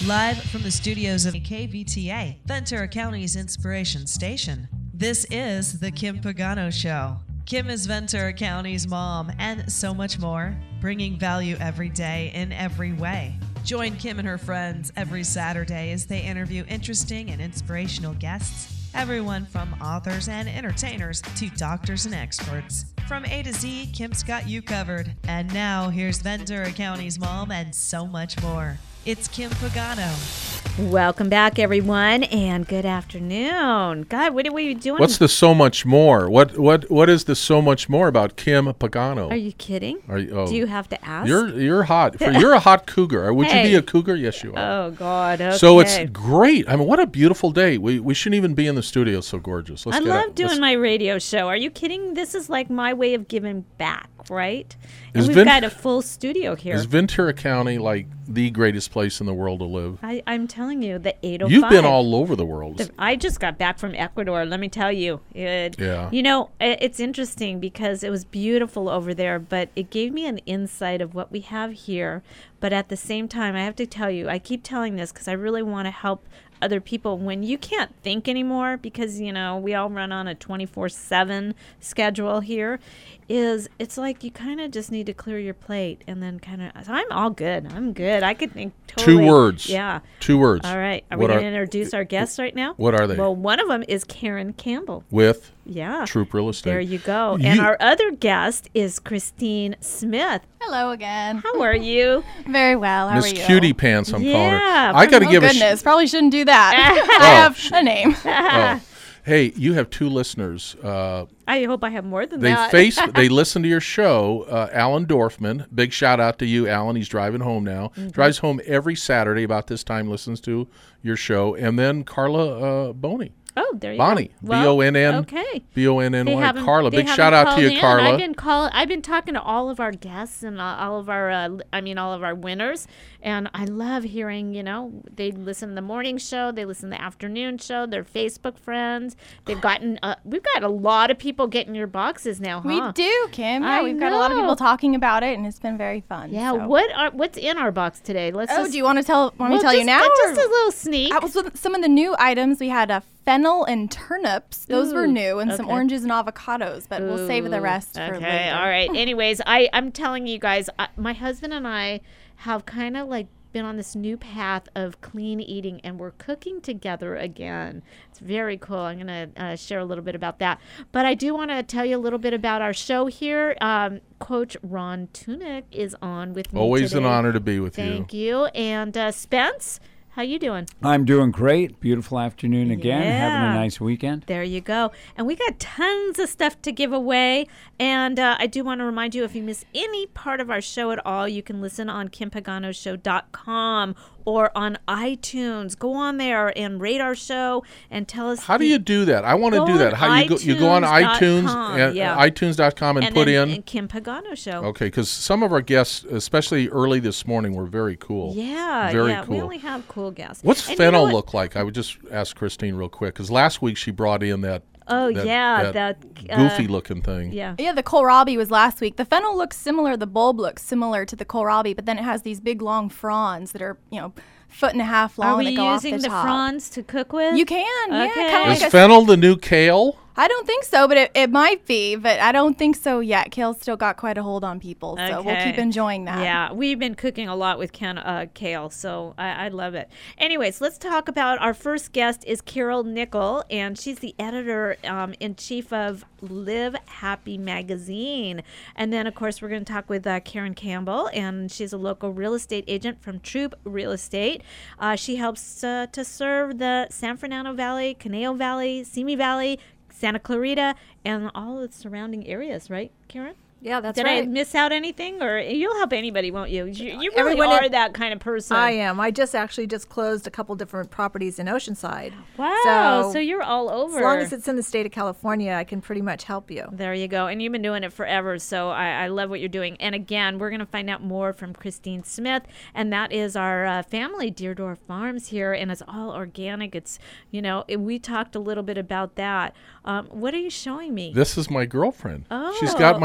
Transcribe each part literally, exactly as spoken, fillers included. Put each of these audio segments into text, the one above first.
Live from the studios of K V T A, Ventura County's inspiration station. This is The Kim Pagano Show. Kim is Ventura County's mom and so much more, bringing value every day in every way. Join Kim and her friends every Saturday as they interview interesting and inspirational guests. Everyone from authors and entertainers to doctors and experts. From A to Z, Kim's got you covered. And now, here's Ventura County's mom and so much more. It's Kim Pagano. Welcome back, everyone, and good afternoon. God, what are we doing? What's the so much more? What what what is the so much more about Kim Pagano? Are you kidding? Are you, oh. Do you have to ask? You're you're hot. For, you're a hot cougar. Would Hey. you be a cougar? Yes, you are. Oh God. Okay. So it's great. I mean, what a beautiful day. We we shouldn't even be in the studio. So gorgeous. Let's I get love out. doing Let's- my radio show. Are you kidding? This is like my way of giving back, right? And Is we've Vent- got a full studio here. Is Ventura County like the greatest place in the world to live? I, I'm telling you, the eight oh five. You've been all over the world. The- I just got back from Ecuador. Let me tell you. It, Yeah. You know, i- it's interesting because it was beautiful over there, but it gave me an insight of what we have here. But at the same time, I have to tell you, I keep telling this because I really want to help other people when you can't think anymore because, you know, we all run on a twenty-four seven schedule here, is it's like you kind of just need to clear your plate and then kind of, I'm all good. I'm good. I could think totally. Two words. Yeah. Two words. All right. Are What we are- going to introduce our guests right now? What are they? Well, one of them is Karen Campbell. With Yeah. Troop Real Estate. There you go. You- And our other guest is Christine Smith. Hello again. How are you? Very well. How Miss are you? Cutie Pants, I'm calling Yeah, her. I got to Oh give a sh- goodness, probably shouldn't do that. I Oh, have sh- a name. oh. Hey, you have two listeners. Uh, I hope I have more than They that. face. They listen to your show. Uh, Alan Dorfman. Big shout out to you, Alan. He's driving home now. Mm-hmm. Drives home every Saturday about this time. Listens to your show, and then Carla uh, Boney. Oh, there you Bonnie. go. B O N N. Okay. B O N N They Y. haven't- Carla. they Big haven't shout out to called you, in. Carla. I've been call, I've been talking to all of our guests and uh, all of our, uh, I mean, all of our winners, and I love hearing. You know, they listen to the morning show, they listen to the afternoon show. They're Facebook friends. They've gotten. Uh, we've got a lot of people getting your boxes now, huh? We do, Kim. Yeah, I we've got a lot of know. people talking about it, and it's been very fun. Yeah. so. What are what's in our box today? Let's. Oh, just, do you want to tell? Want me well, to tell just, you now? uh, or- Just a little sneak. I was with some of the new items. We had a fennel and turnips. Those were Ooh, new, and some okay. oranges and avocados. But we'll save the Ooh, rest for okay, later. all right. Anyways, I I'm telling you guys, I, my husband and I have kind of like been on this new path of clean eating, and we're cooking together again. It's very cool. I'm gonna uh, share a little bit about that, but I do want to tell you a little bit about our show here. Um, Coach Ron Tunick is on with me Always today. an honor to be with Thank you. you. And uh, Spence, how you doing? I'm doing great. Beautiful afternoon again. Having Yeah. a nice weekend. There you go. And we got tons of stuff to give away. And uh, I do want to remind you, if you miss any part of our show at all, you can listen on kim pagano show dot com or on iTunes. Go on there and rate our show and tell us. How do you do that? I want to Go do that. on How you go? You go on iTunes iTunes, dot com, and, yeah. uh, iTunes dot com, and, and put then, in. and Kim Pagano Show. Okay, because some of our guests, especially early this morning, were very cool. Yeah, Very yeah. We cool. only have cool guests. What's And you know fennel what? look like? I would just ask Christine real quick because last week she brought in that. Oh, that- yeah. that that, uh, goofy looking thing. Yeah. Yeah, the kohlrabi was last week. The fennel looks similar. The bulb looks similar to the kohlrabi, but then it has these big long fronds that are, you know, foot and a half long Are we that go off using the, the top. fronds to cook with? You can, yeah. Okay. Kind of Is like a fennel the new kale? I don't think so, but it, it might be, but I don't think so yet. Kale's still got quite a hold on people, so we'll keep Okay. enjoying that. Yeah, we've been cooking a lot with Ken, uh, kale, so I, I love it. Anyways, let's talk about our first guest is Carol Nickel, and she's the editor um, in chief of Live Happy magazine. And then, of course, we're going to talk with uh, Karen Campbell, and she's a local real estate agent from Troop Real Estate. Uh, she helps uh, to serve the San Fernando Valley, Conejo Valley, Simi Valley, Santa Clarita, and all the surrounding areas, right, Karen? Yeah, that's Did right. I miss out anything? Or you'll help anybody, won't you? You, you really Everyone are in- that kind of person. I am. I just actually just closed a couple different properties in Oceanside. Wow. So, So, you're all over. As long as it's in the state of California, I can pretty much help you. There you go. And you've been doing it forever, so I, I love what you're doing. And again, we're going to find out more from Christine Smith, and that is our uh, family, Deerdorf Farms here, and it's all organic. It's, you know, it, we talked a little bit about that. Um, what are you showing me? This is my girlfriend. Oh. She's got my girlfriend.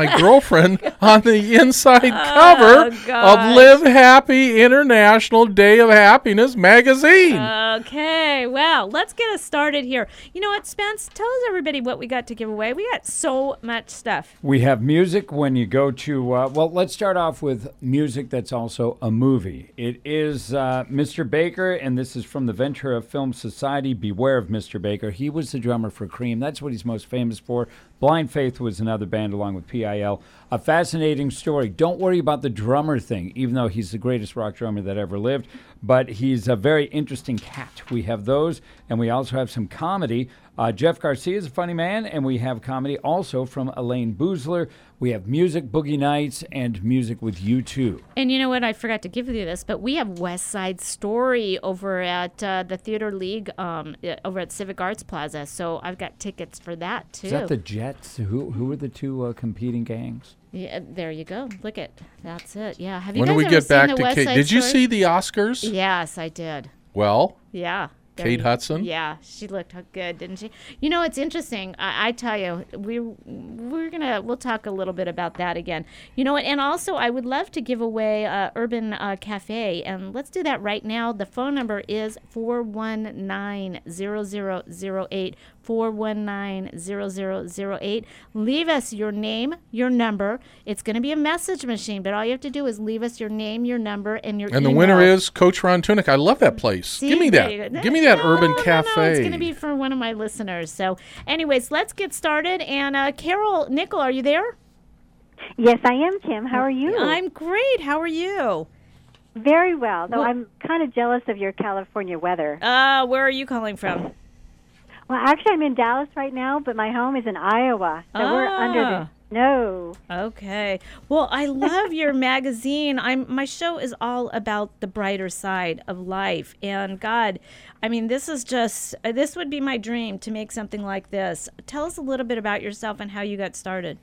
girlfriend on the inside cover of gosh. Live Happy International Day of Happiness magazine. Okay, well, let's get us started here. You know what, Spence? Tell us everybody what we got to give away. We got so much stuff. We have music when you go to, uh, well, let's start off with music that's also a movie. It is uh, Mister Baker, and this is from the Ventura Film Society. Beware of Mister Baker. He was the drummer for Cream. That's what he's most famous for. Blind Faith was another band along with P I L. A fascinating story. Don't worry about the drummer thing, even though he's the greatest rock drummer that ever lived. But he's a very interesting cat. We have those, and we also have some comedy. Uh, Jeff Garcia is a funny man, and we have comedy also from Elaine Boozler. We have music, Boogie Nights, and music with U two. And you know what? I forgot to give you this, but we have West Side Story over at uh, the Theater League um, uh, over at Civic Arts Plaza. So I've got tickets for that, too. Is that the Jets? Who who are the two uh, competing gangs? Yeah, there you go. Look at that's it. Yeah. Have you When do guys we ever get seen back the to West Kate? Side Did you Story? see the Oscars? Yes, I did. Well, Yeah. There Kate you- Hudson? Yeah, she looked good, didn't she? You know, it's interesting. I, I tell you, we we're gonna we'll talk a little bit about that again. You know what? And also, I would love to give away uh, Urban uh, Cafe, and let's do that right now. The phone number is four one nine zero zero zero eight. four one nine zero zero zero eight. Leave us your name, your number. It's going to be a message machine, but all you have to do is leave us your name, your number, and your and the email. winner is Coach Ron Tunick. I love that place. See, Give me there that. you go. Give me that No, Urban no, no, Cafe. No, it's going to be for one of my listeners. So, anyways, let's get started. And uh, Carol Nickel, are you there? Yes, I am, Kim. How are you? I'm great. How are you? Very well, though Well- I'm kind of jealous of your California weather. Uh, where are you calling from? Well, actually, I'm in Dallas right now, but my home is in Iowa, so we're under Ah. the snow. Okay. Well, I love your magazine. I'm my show is all about the brighter side of life. And God, I mean, this is just uh, this would be my dream to make something like this. Tell us a little bit about yourself and how you got started.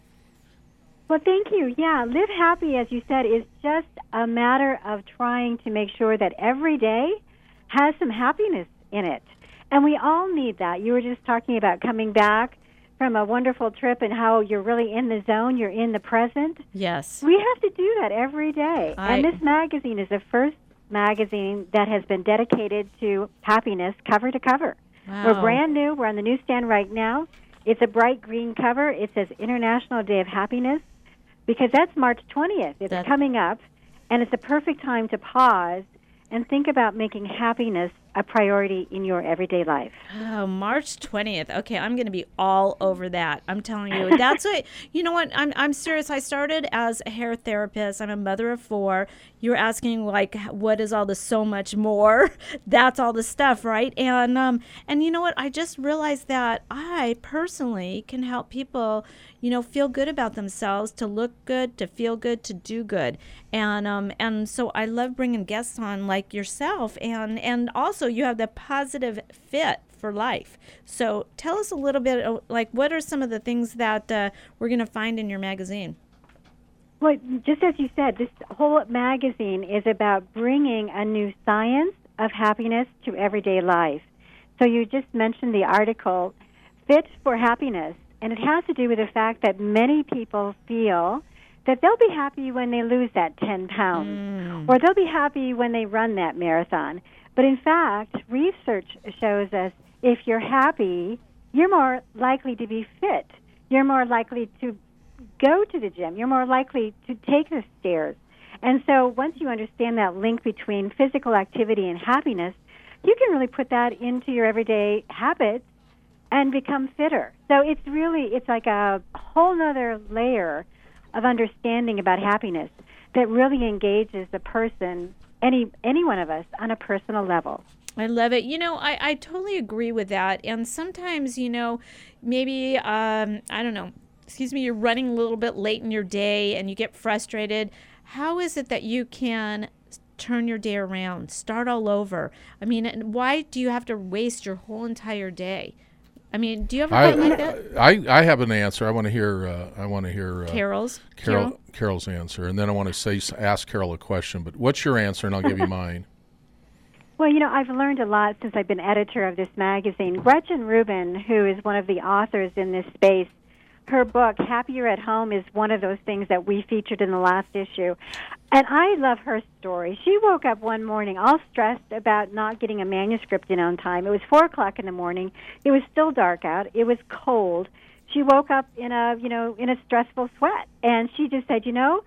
Well, thank you. Yeah, Live Happy, as you said, is just a matter of trying to make sure that every day has some happiness in it. And we all need that. You were just talking about coming back from a wonderful trip and how you're really in the zone, you're in the present. Yes. We have to do that every day. I- And this magazine is the first magazine that has been dedicated to happiness cover to cover. Wow. We're brand new. We're on the newsstand right now. It's a bright green cover. It says International Day of Happiness because that's March twentieth. It's That- coming up, and it's a perfect time to pause and think about making happiness a priority in your everyday life. Oh, March twentieth. Okay, I'm going to be all over that. I'm telling you. That's what, you know what? I'm I'm serious. I started as a hair therapist. I'm a mother of four. You're asking like what is all the so much more? That's all the stuff, right? And um and you know what? I just realized that I personally can help people, you know, feel good about themselves, to look good, to feel good, to do good. And um and so I love bringing guests on like yourself, and and also you have the positive fit for life. So tell us a little bit, uh, like what are some of the things that uh, we're going to find in your magazine? Well, just as you said, this whole magazine is about bringing a new science of happiness to everyday life. So you just mentioned the article, Fit for Happiness, and it has to do with the fact that many people feel that they'll be happy when they lose that ten pounds, Mm. or they'll be happy when they run that marathon. But in fact, research shows us if you're happy, you're more likely to be fit. You're more likely to go to the gym. You're more likely to take the stairs. And so once you understand that link between physical activity and happiness, you can really put that into your everyday habits and become fitter. So it's really, it's like a whole nother layer of understanding about happiness that really engages the person, any any one of us, on a personal level. I love it. You know, I, I totally agree with that. And sometimes, you know, maybe, um, I don't know, excuse me, you're running a little bit late in your day and you get frustrated. How is it that you can turn your day around, start all over? I mean, and why do you have to waste your whole entire day? I mean, do you ever I, feel like that? I, I have an answer. I want to hear. Uh, I want to hear uh, Carol's? Carol, Carol? Carol's answer, and then I want to say ask Carol a question. But what's your answer, and I'll give you mine. Well, you know, I've learned a lot since I've been editor of this magazine. Gretchen Rubin, who is one of the authors in this space, her book, Happier at Home, is one of those things that we featured in the last issue. And I love her story. She woke up one morning all stressed about not getting a manuscript in on time. It was four o'clock in the morning. It was still dark out. It was cold. She woke up in a, you know, in a stressful sweat. And she just said, you know,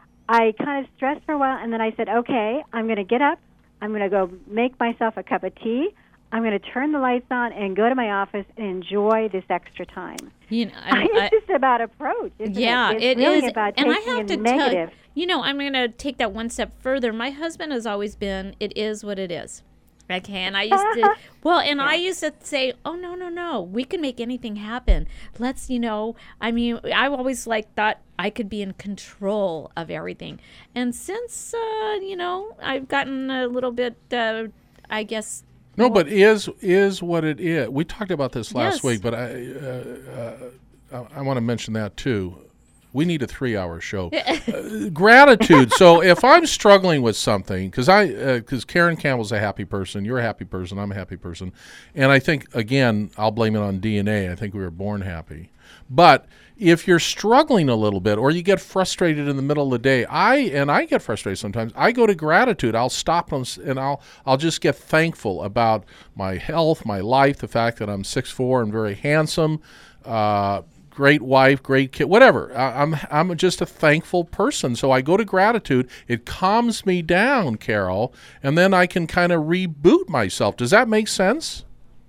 I kind of stressed for a while, and then I said, okay, I'm going to get up. I'm going to go make myself a cup of tea. I'm going to turn the lights on and go to my office and enjoy this extra time. You know, I, it's I, just about approach, isn't yeah, it? It's it really is. about and I taking have the to negative. tell you, know, I'm going to take that one step further. My husband has always been, it is what it is. Okay, and I used to, well, and I used to say, oh, no, no, no, we can make anything happen. Let's, you know, I mean, I always like thought I could be in control of everything. And since, uh, you know, I've gotten a little bit, uh, I guess. No, but is is what it is. We talked about this last Yes. week, but I uh, uh, I want to mention that too. We need a three-hour show. uh, gratitude. So if I'm struggling with something, because I, because uh, Karen Campbell's a happy person, you're a happy person, I'm a happy person, and I think again I'll blame it on D N A. I think we were born happy. But if you're struggling a little bit, or you get frustrated in the middle of the day, I and I get frustrated sometimes. I go to gratitude. I'll stop and, and I'll I'll just get thankful about my health, my life, the fact that I'm six foot four and very handsome. Uh, Great wife, great kid, whatever. I, I'm I'm just a thankful person. So I go to gratitude. It calms me down, Carol, and then I can kind of reboot myself. Does that make sense?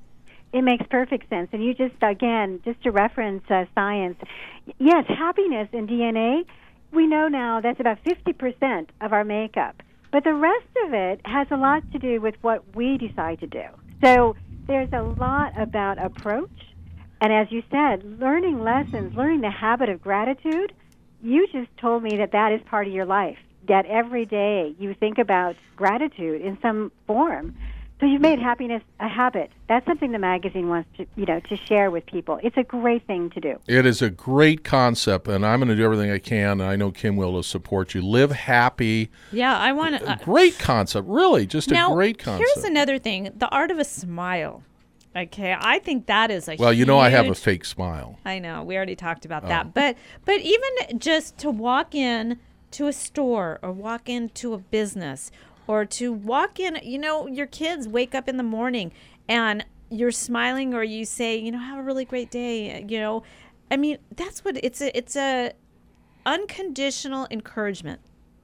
It makes perfect sense. And you just, again, just to reference uh, science, yes, happiness in D N A, we know now that's about fifty percent of our makeup. But the rest of it has a lot to do with what we decide to do. So there's a lot about approach. And as you said, learning lessons, learning the habit of gratitude, you just told me that that is part of your life, that every day you think about gratitude in some form. So you've made happiness a habit. That's something the magazine wants to, you know, to share with people. It's a great thing to do. It is a great concept, and I'm going to do everything I can, and I know Kim will to support you. Live happy. Yeah, I want to. A great concept, really, just now, a great concept. Here's another thing, the art of a smile. Okay, I think that is a Well, you know I have a huge- fake smile. I know, we already talked about Oh. that. But but even just to walk in to a store or walk into a business or to walk in, you know, your kids wake up in the morning and you're smiling or you say, you know, have a really great day, you know. I mean, that's what it's a it's a unconditional encouragement.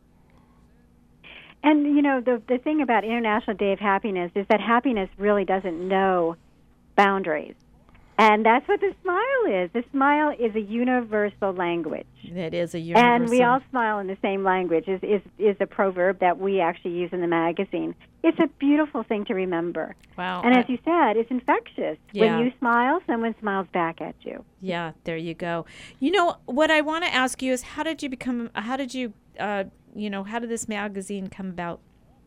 And, you know, the the thing about International Day of Happiness is that happiness really doesn't know boundaries. And that's what the smile is. The smile is a universal language. It is a universal. And we all smile in the same language is, is, is a proverb that we actually use in the magazine. It's a beautiful thing to remember. Wow. And I- as you said, it's infectious. Yeah. When you smile, someone smiles back at you. Yeah, there you go. You know, what I want to ask you is how did you become, how did you, uh, you know, how did this magazine come about?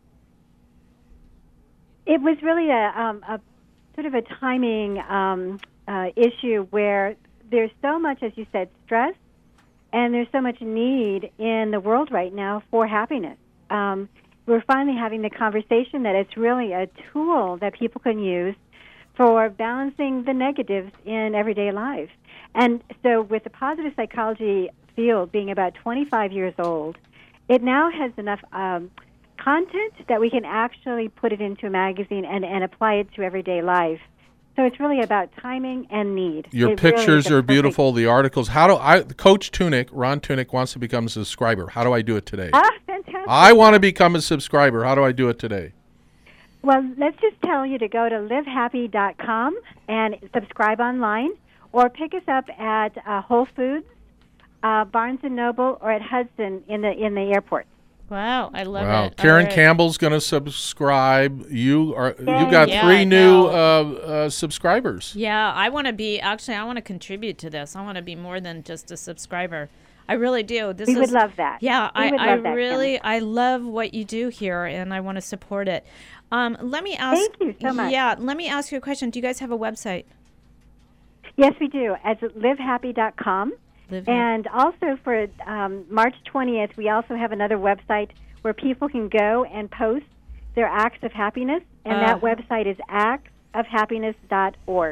It was really a, um, a sort of a timing um, uh, issue where there's so much, as you said, stress, and there's so much need in the world right now for happiness. Um, we're finally having the conversation that it's really a tool that people can use for balancing the negatives in everyday life. And so with the positive psychology field being about twenty-five years old, it now has enough um, content that we can actually put it into a magazine and, and apply it to everyday life. So it's really about timing and need. Your It really pictures is a are perfect- beautiful. The articles. How do I? Coach Tunick, Ron Tunick, wants to become a subscriber. How do I do it today? Ah, fantastic. I want to become a subscriber. How do I do it today? Well, let's just tell you to go to live happy dot com and subscribe online, or pick us up at uh, Whole Foods, uh, Barnes and Noble, or at Hudson in the in the airport. Wow, I love Wow, it. Karen All right. Campbell's going to subscribe. You are. Yay. You got Yeah, three I new know. uh, uh, subscribers. Yeah, I want to be, actually, I want to contribute to this. I want to be more than just a subscriber. I really do. This We is, would love that. Yeah, We I, would I love that, really, I love what you do here, and I want to support it. Um, let me ask. Thank you so much. Yeah, let me ask you a question. Do you guys have a website? Yes, we do. At live happy dot com. Live And also for um, March twentieth, we also have another website where people can go and post their acts of happiness, and Uh. that website is acts of happiness dot org.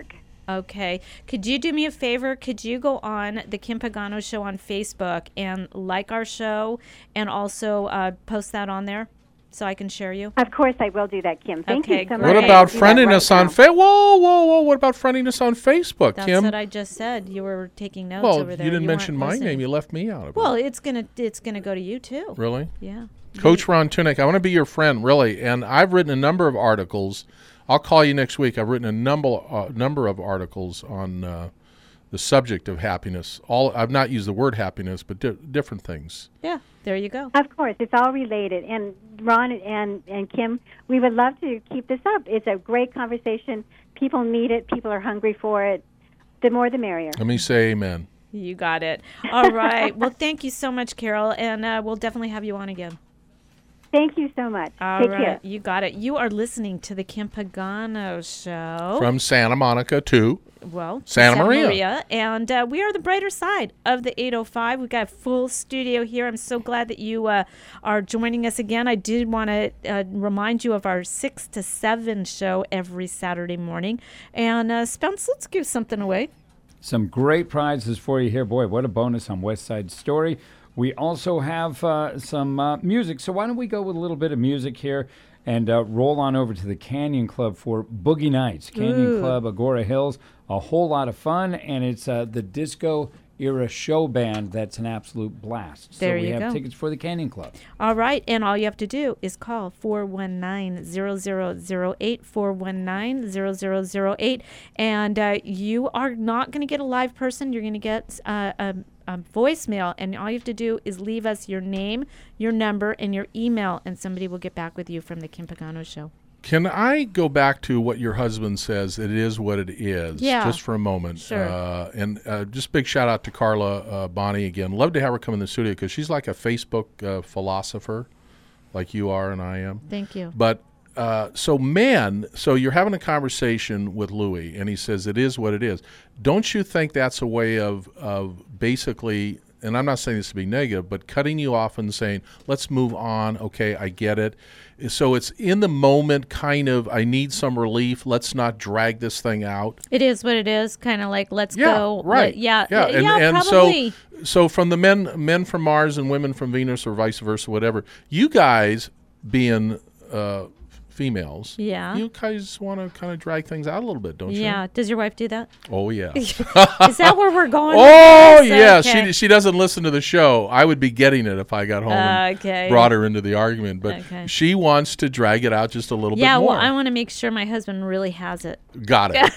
Okay. Could you do me a favor? Could you go on the Kim Pagano Show on Facebook and like our show and also uh, post that on there so I can share you? Of course, I will do that, Kim. Thank Okay, you so great. much. What I about will do that friending right us on now. Fa- Whoa, whoa, whoa! What about friending us on Facebook, That's Kim? what I just said. You were taking notes well, over there. you didn't mention weren't my listening. name. You left me out of it. Well, it's gonna it's gonna go to you too. Really? Yeah. Coach Ron Tunick, I want to be your friend, really. And I've written a number of articles. I'll call you next week. I've written a number uh, number of articles on uh, the subject of happiness. All I've not used the word happiness, but di- different things. Yeah. There you go. Of course, it's all related. And Ron and, and Kim, we would love to keep this up. It's a great conversation. People need it. People are hungry for it. The more, the merrier. Let me say amen. You got it. All right. Well, thank you so much, Carol, and uh, we'll definitely have you on again. Thank you so much. All Take right. care. You got it. You are listening to the Kim Pagano Show. From Santa Monica to well, Santa Maria. And uh, we are the brighter side of the eight oh five. We've got a full studio here. I'm so glad that you uh, are joining us again. I did want to uh, remind you of our six to seven show every Saturday morning. And uh, Spence, let's give something away. Some great prizes for you here. Boy, what a bonus on West Side Story. We also have uh, some uh, music. So why don't we go with a little bit of music here and uh, roll on over to the Canyon Club for Boogie Nights. Canyon Ooh. Club, Agora Hills. A whole lot of fun. And it's uh, the disco era show band that's an absolute blast. There so we you have go. tickets for the Canyon Club. All right, and all you have to do is call four one nine, zero zero zero eight, four one nine, zero zero zero eight, and uh, you are not going to get a live person. You're going to get uh, a, a voicemail, and all you have to do is leave us your name, your number, and your email, and somebody will get back with you from the Kim Pagano Show. Can I go back to what your husband says? It is what it is. Yeah. Just for a moment. Sure. Uh, and uh, just big shout out to Carla uh, Bonnie again. Love to have her come in the studio because she's like a Facebook uh, philosopher, like you are and I am. Thank you. But uh, so men, so you're having a conversation with Louis, and he says it is what it is. Don't you think that's a way of of basically? And I'm not saying this to be negative, but cutting you off and saying, let's move on. Okay, I get it. So it's in the moment kind of, I need some relief. Let's not drag this thing out. It is what it is, kind of like, let's Yeah, go. right. Let- yeah, Yeah, uh, and, yeah, and probably. so so from the men men from Mars and women from Venus or vice versa, whatever, you guys being uh, females, Yeah. you guys want to kind of drag things out a little bit, don't you? Yeah. Does your wife do that? Oh, yeah. Is that where we're going? with Oh, this? yeah. Okay. She she doesn't listen to the show. I would be getting it if I got home and Okay. brought her into the argument. But Okay. she wants to drag it out just a little Yeah, bit more. well, I want to make sure my husband really has it. Got it.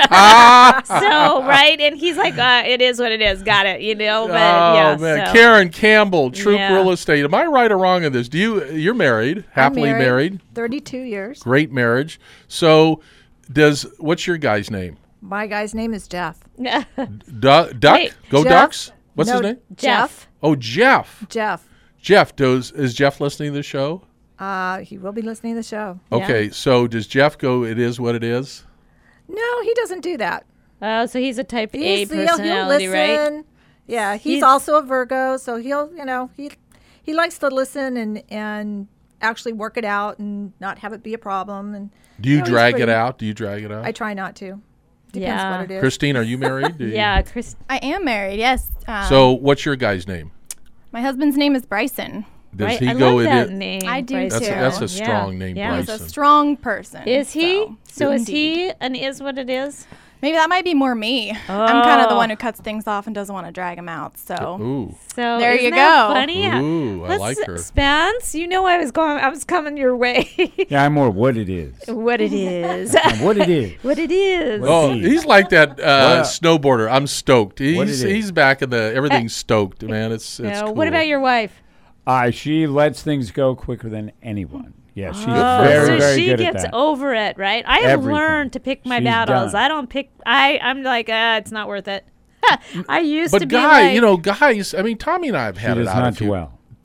So, right? And he's like, uh, it is what it is. Got it, you know? But, oh, yeah, man. so. Karen Campbell, Troop Yeah. Real Estate. Am I right or wrong in this? Do you, you're married, happily I'm married. thirty-two years. Great marriage. So does, what's your guy's name? My guy's name is Jeff. Du- Duck? Wait, Go Jeff? Ducks? What's No, his name? Jeff. Oh, Jeff. Jeff. Jeff, does is Jeff listening to the show? Uh, he will be listening to the show. Okay, so does Jeff go, it is what it is? No, he doesn't do that. Oh, so he's a type A He's, he'll, he'll personality, listen. right? Yeah, he's, He's- also a Virgo, so he'll, you know, he he likes to listen and and actually work it out and not have it be a problem. And Do you know, he's drag it pretty- out? Do you drag it out? I try not to. Depends Yeah. what it is. Christine, are you married? Do you- Yeah, Chris. I am married, yes. Um, So what's your guy's name? my husband's name is Bryson. Does Right? he I go love it that is- name. I do Bryson. That's a, too. that's a Yeah. strong name, Yeah. He's Bryson. a strong person. Is he? So, So is Indeed. he an is what it is? Maybe that might be more me. I'm kind of the Oh. one who cuts things off and doesn't want to drag him out. So Ooh. So There isn't you that go. Funny. Ooh, I Let's- like her. Spence, you know I was going. I was coming your way. Yeah, I'm more what it is. what it is. And what it is. what it is. Oh, Indeed. he's like that uh, What? snowboarder. I'm stoked. What He's it is. he's back in the everything's stoked, man. It's it's No, cool. What about your wife? Uh, she lets things go quicker than anyone. Yeah, she's Oh, very, so very she good gets at that. over it, right? I have Everything. learned to pick my She's battles. done. I don't pick. I I'm like, uh, it's not worth it. I used But to be guy, like, you know, guys. I mean, Tommy and I have She had it does out not a few. dwell.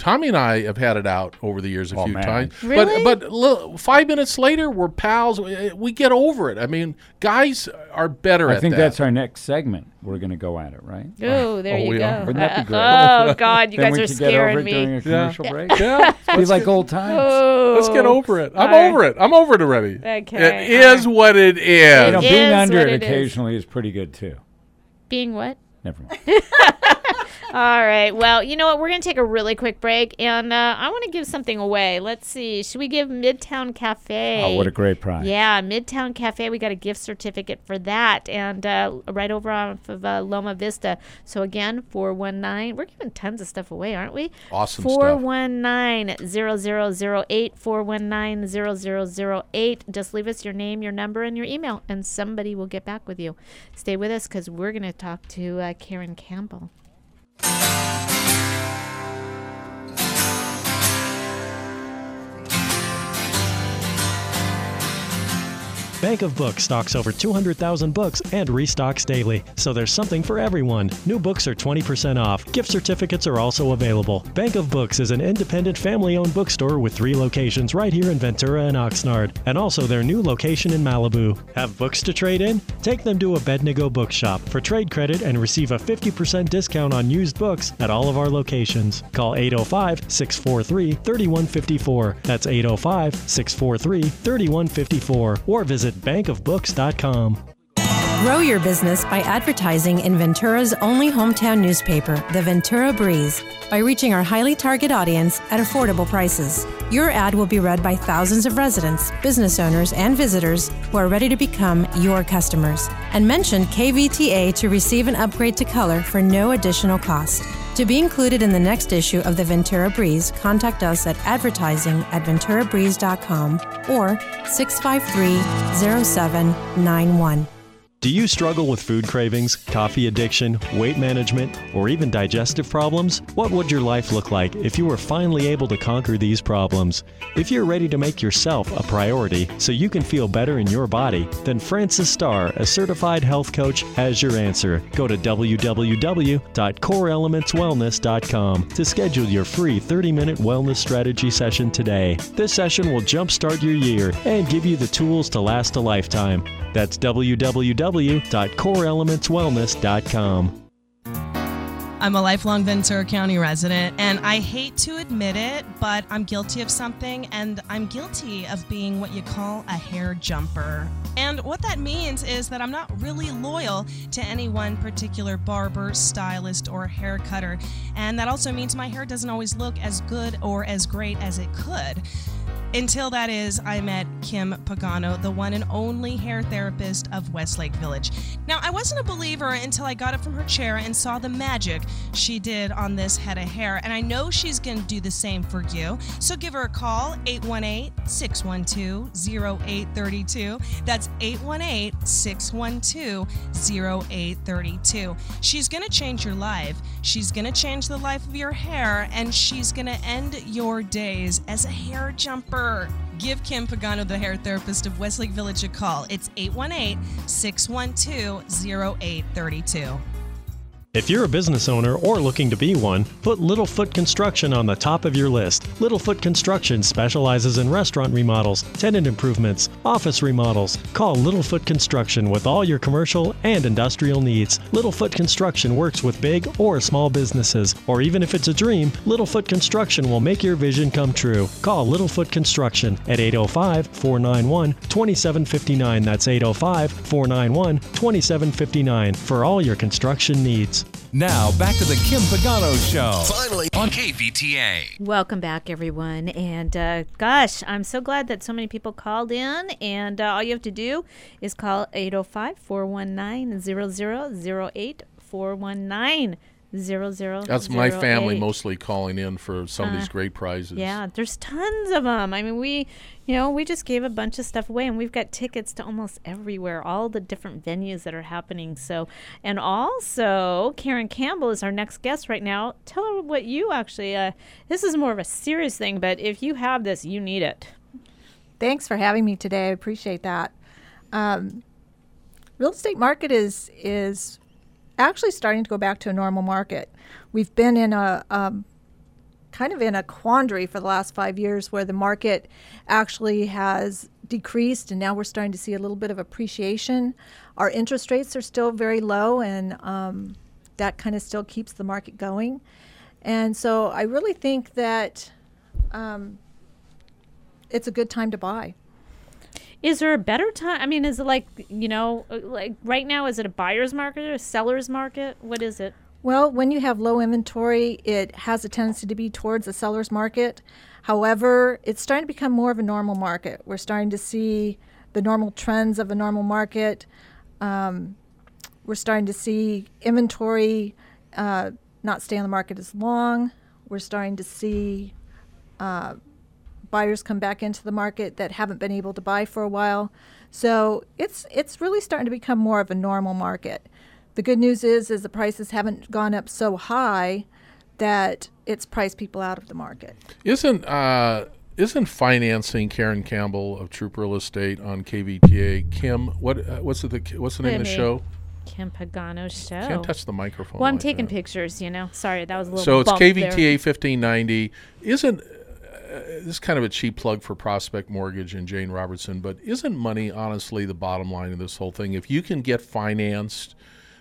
Tommy and I have had it out over the years a Oh, few man. times. Really? But but look, five minutes later, we're pals. We, we get over it. I mean, guys are better I at think that. that's our next segment. We're going to go at it, right? Oh, there Oh, you we go. are. Wouldn't that be great? Oh, God, you Then guys we are could get over scaring it me. during a commercial break. Yeah. Be like old times. Oh. Let's get over it. I'm All right. over it. I'm over it already. Okay, It all is what it is. You know, It being is under what it it is. occasionally is pretty good too. Being what? Never mind. All right. Well, you know what? We're going to take a really quick break, and uh, I want to give something away. Let's see. Should we give Midtown Cafe? Oh, what a great prize. Yeah, Midtown Cafe. We got a gift certificate for that, and uh, right over off of uh, Loma Vista. So again, four one nine. We're giving tons of stuff away, aren't we? Awesome four stuff. one nine, zero zero zero eight, four one nine, zero zero zero eight. Just leave us your name, your number, and your email, and somebody will get back with you. Stay with us because we're going to talk to uh, Karen Campbell. Bank of Books stocks over two hundred thousand books and restocks daily, so there's something for everyone. New books are twenty percent off. Gift certificates are also available. Bank of Books is an independent family-owned bookstore with three locations right here in Ventura and Oxnard, and also their new location in Malibu. Have books to trade in? Take them to Abednego Bookshop for trade credit and receive a fifty percent discount on used books at all of our locations. Call eight oh five, six four three, three one five four. That's eight oh five, six four three, three one five four, or visit bank of books dot com. Grow your business by advertising in Ventura's only hometown newspaper, the Ventura Breeze, by reaching our highly target audience at affordable prices. Your ad will be read by thousands of residents, business owners, and visitors who are ready to become your customers. And mention K V T A to receive an upgrade to color for no additional cost. To be included in the next issue of the Ventura Breeze, contact us at advertising at ventura breeze dot com or six five three, zero seven nine one. Do you struggle with food cravings, coffee addiction, weight management, or even digestive problems? What would your life look like if you were finally able to conquer these problems? If you're ready to make yourself a priority so you can feel better in your body, then Francis Starr, a certified health coach, has your answer. Go to w w w dot core elements wellness dot com to schedule your free thirty-minute wellness strategy session today. This session will jumpstart your year and give you the tools to last a lifetime. That's w w w dot core elements wellness dot com. I'm a lifelong Ventura County resident, and I hate to admit it, but I'm guilty of something, and I'm guilty of being what you call a hair jumper. And what that means is that I'm not really loyal to any one particular barber, stylist, or hair cutter. And that also means my hair doesn't always look as good or as great as it could. Until that is, I met Kim Pagano, the one and only hair therapist of Westlake Village. Now, I wasn't a believer until I got up from her chair and saw the magic she did on this head of hair, and I know she's going to do the same for you. So give her a call, eight one eight, six one two, zero eight three two. That's eight one eight, six one two, zero eight three two. She's going to change your life. She's going to change the life of your hair, and she's going to end your days as a hair jumper. Give Kim Pagano, the hair therapist of Westlake Village, a call. It's eight one eight, six one two, zero eight three two. If you're a business owner or looking to be one, put Littlefoot Construction on the top of your list. Littlefoot Construction specializes in restaurant remodels, tenant improvements, office remodels. Call Littlefoot Construction with all your commercial and industrial needs. Littlefoot Construction works with big or small businesses, or even if it's a dream, Littlefoot Construction will make your vision come true. Call Littlefoot Construction at eight oh five, four nine one, two seven five nine. That's eight oh five, four nine one, two seven five nine for all your construction needs. Now, back to the Kim Pagano Show. Finally, on K V T A. Welcome back, everyone. And uh, gosh, I'm so glad that so many people called in. And uh, all you have to do is call eight oh five, four one nine, zero zero zero eight, four one nine, zero zero zero eight. That's my family mostly calling in for some of these Uh, great prizes. Yeah, there's tons of them. I mean, we, you know, we just gave a bunch of stuff away, and we've got tickets to almost everywhere, all the different venues that are happening. So, and also, Karen Campbell is our next guest right now. Tell her what you actually, uh, this is more of a serious thing, but if you have this, you need it. Thanks for having me today. I appreciate that. Um, real estate market is is actually starting to go back to a normal market. We've been in a um, kind of in a quandary for the last five years where the market actually has decreased, and now we're starting to see a little bit of appreciation. Our interest rates are still very low, and um, that kind of still keeps the market going. And so I really think that um, it's a good time to buy. Is there a better time? I mean, is it like, you know, like right now, is it a buyer's market or a seller's market? What is it? Well, when you have low inventory, it has a tendency to be towards the seller's market. However, it's starting to become more of a normal market. We're starting to see the normal trends of a normal market. Um, we're starting to see inventory uh, not stay on the market as long. We're starting to see uh, buyers come back into the market that haven't been able to buy for a while. So it's it's really starting to become more of a normal market. The good news is, is the prices haven't gone up so high that it's priced people out of the market. Isn't uh, isn't financing Karen Campbell of Troop Real Estate on K V T A? Kim, what uh, what's the what's the name of the show? Kim Pagano Show. Can't touch the microphone. Well, I'm like taking that. pictures. You know, sorry, that was a little. So it's bump K V T A there. fifteen ninety. Isn't uh, this is kind of a cheap plug for Prospect Mortgage and Jane Robertson? But isn't money honestly the bottom line of this whole thing? If you can get financed.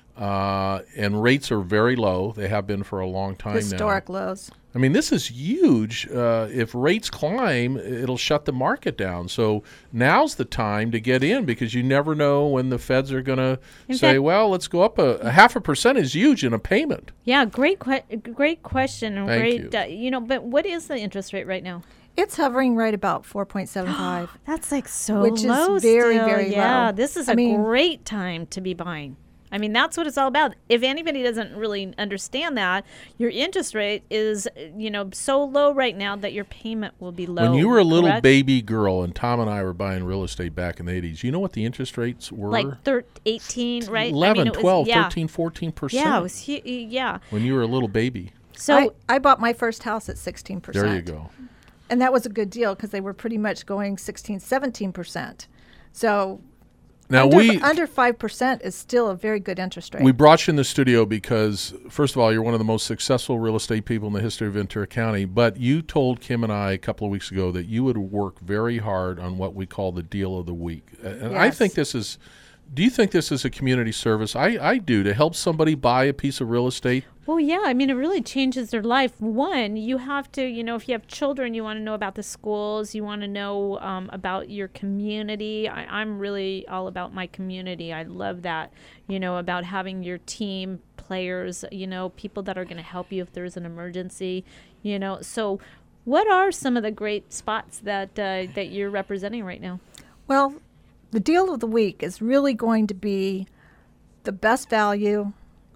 Uh, and rates are very low. They have been for a long time now. Historic lows. I mean, this is huge. Uh, if rates climb, it'll shut the market down. So now's the time to get in because you never know when the feds are going to say, fact, well, let's go up a, a half a percent is huge in a payment. Yeah, great, que- great question. And Thank great, you. Uh, you know, but what is the interest rate right now? It's hovering right about four point seven five. That's like so which low. is very, still. very yeah, low. this is I a mean, great time to be buying. I mean, that's what it's all about. If anybody doesn't really understand that, your interest rate is, you know, so low right now that your payment will be low. When you were a little correct? baby girl and Tom and I were buying real estate back in the eighties, you know what the interest rates were? Like thir- eighteen, right? eleven, I mean, it was, twelve, yeah. thirteen, fourteen percent. Yeah, it was hu- yeah. When you were a little baby. So I, I bought my first house at sixteen percent. There you go. And that was a good deal because they were pretty much going sixteen, seventeen percent. So Now under, we under five percent is still a very good interest rate. We brought you in the studio because, first of all, you're one of the most successful real estate people in the history of Ventura County. But you told Kim and I a couple of weeks ago that you would work very hard on what we call the deal of the week. And I Yes. think this is. Do you think this is a community service? I, I do, to help somebody buy a piece of real estate. Well, yeah, I mean, it really changes their life. One, you have to, you know, if you have children, you want to know about the schools, you want to know um, about your community. I, I'm really all about my community. I love that, you know, about having your team players, you know, people that are going to help you if there's an emergency, you know. So what are some of the great spots that uh, that you're representing right now? Well, the deal of the week is really going to be the best value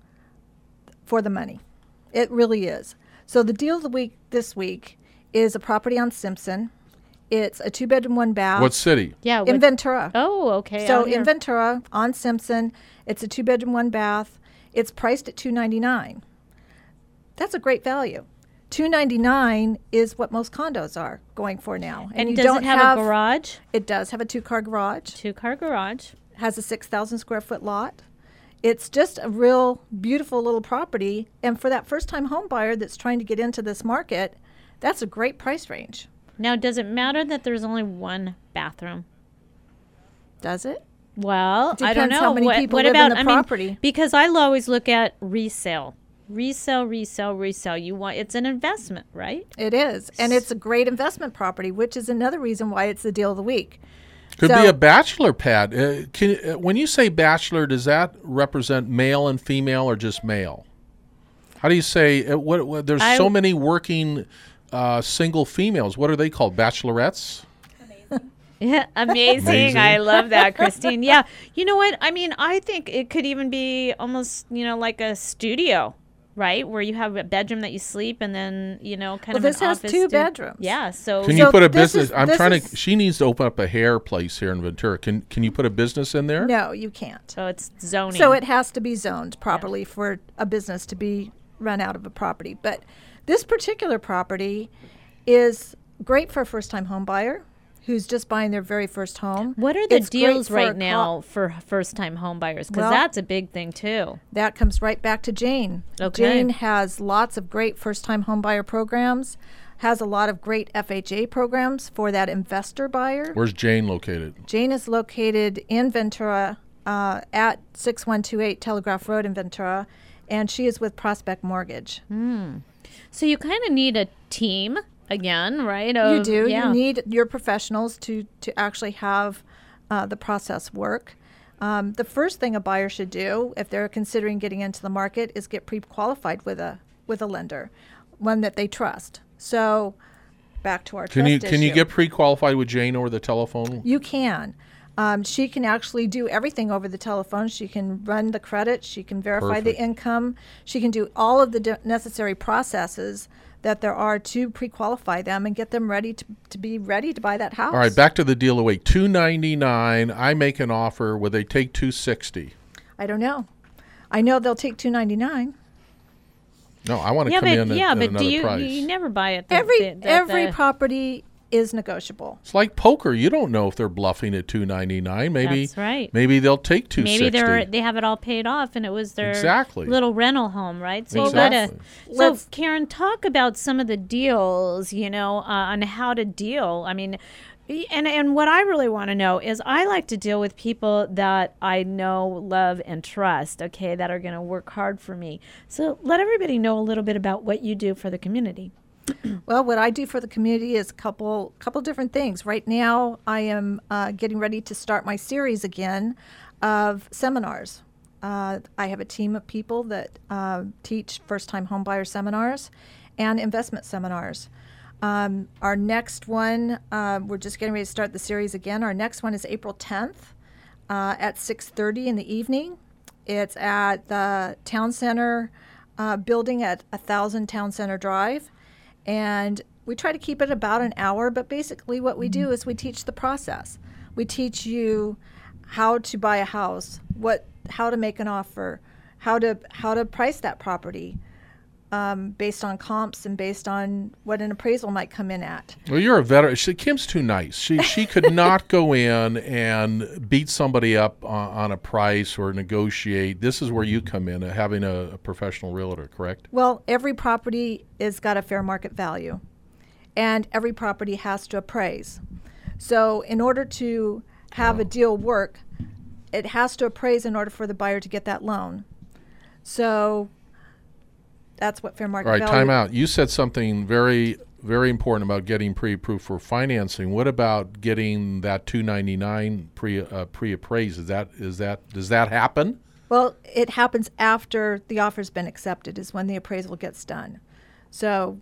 for the money. It really is. So the deal of the week this week is a property on Simpson. It's a two-bedroom, one bath. What city? Yeah, in what- Ventura. Oh, okay. So out here. in Ventura on Simpson, it's a two-bedroom, one bath. It's priced at two ninety-nine. That's a great value. two ninety-nine is what most condos are going for now. And you does don't it have, have a garage? It does have a two-car garage. Two-car garage. Has a six thousand square foot lot. It's just a real beautiful little property. And for that first-time home buyer that's trying to get into this market, that's a great price range. Now, does it matter that there's only one bathroom? Does it? Well, It I don't depends know. how many what, people what live in about the I property. mean, because I always look at resale, resale, resale, resale. You want it's an investment, right? It is. And it's a great investment property, which is another reason why it's the deal of the week. Could So- be a bachelor pad. Uh, can, uh, when you say bachelor, does that represent male and female or just male? How do you say, uh, what, what, there's I- so many working uh, single females. What are they called? Bachelorettes? Yeah, amazing. Amazing. I love that, Christine. Yeah. You know what? I mean, I think it could even be almost, you know, like a studio, right? Where you have a bedroom that you sleep and then, you know, kind Well, of this an has office two stu- bedrooms. Yeah. So, Can So you put a this business? is- I'm this trying is- to. She needs to open up a hair place here in Ventura. Can Can you put a business in there? No, you can't. so it's zoning. So it has to be zoned properly for a business to be run out of a property. But this particular property is great for a first-time home buyer who's just buying their very first home. What are the It's great deals for a right co- now for first-time home buyers? Because Well, that's a big thing too. That comes right back to Jane. Okay. Jane has lots of great first-time home buyer programs, has a lot of great F H A programs for that investor buyer. Where's Jane located? Jane is located in Ventura uh, at six one two eight Telegraph Road in Ventura, and she is with Prospect Mortgage. Hmm. So you kind of need a team again, right? You of- do. Yeah. You need your professionals to, to actually have uh, the process work. Um, the first thing a buyer should do if they're considering getting into the market is get pre-qualified with a with a lender, one that they trust. So back to our Can trust you can you issue. get pre-qualified with Jane over the telephone? You can. Um, she can actually do everything over the telephone. She can run the credit. She can verify Perfect. the income. She can do all of the de- necessary processes that there are to pre-qualify them and get them ready to, to be ready to buy that house. All right, back to the deal away. two ninety-nine. I make an offer. Will they take two sixty? I don't know. I know they'll take two ninety-nine. No, I want to yeah, come but in at, yeah, at but another do you price. you never buy it? The, Every the, the, every the- property is negotiable. It's like poker. You don't know if they're bluffing at two ninety-nine. Maybe That's right. Maybe they'll take two sixty. Maybe they're they have it all paid off and it was their Exactly. little rental home, right? So Exactly. you gotta. So Let's- Karen, talk about some of the deals, you know, uh, on how to deal. I mean, y- and and what I really want to know is I like to deal with people that I know, love, and trust. Okay, that are going to work hard for me. So let everybody know a little bit about what you do for the community. Well, what I do for the community is a couple couple different things. Right now, I am uh, getting ready to start my series again of seminars. Uh, I have a team of people that uh, teach first-time homebuyer seminars and investment seminars. Um, our next one, uh, we're just getting ready to start the series again. Our next one is April tenth uh, at six thirty in the evening. It's at the Town Center uh, building at one thousand Town Center Drive. And we try to keep it about an hour, but basically what we do is we teach the process. We teach you how to buy a house, what, how to make an offer, how to how to price that property um, based on comps and based on what an appraisal might come in at. Well, you're a veteran. She, Kim's too nice. She she could not go in and beat somebody up on, on a price or negotiate. This is where you come in, uh, having a, a professional realtor, correct? Well, every property has got a fair market value, and every property has to appraise. So in order to have a deal work, it has to appraise in order for the buyer to get that loan. So that's what fair market All right, value. time out. You said something very, very important about getting pre-approved for financing. What about getting that two ninety-nine pre uh, pre-appraised? Is that is that does that happen? Well, it happens after the offer's been accepted is when the appraisal gets done. So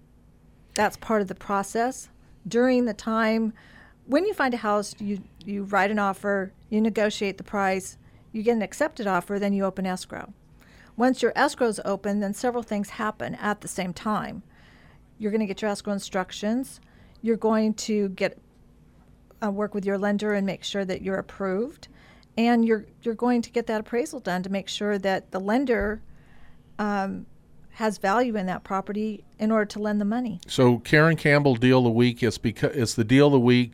that's part of the process. During the time, when you find a house, you, you write an offer, you negotiate the price, you get an accepted offer, then you open escrow. Once your escrow's open, then several things happen at the same time. You're going to get your escrow instructions. You're going to get uh, work with your lender and make sure that you're approved. And you're you're going to get that appraisal done to make sure that the lender um, has value in that property in order to lend the money. So Karen Campbell deal of the week is because it's the deal of the week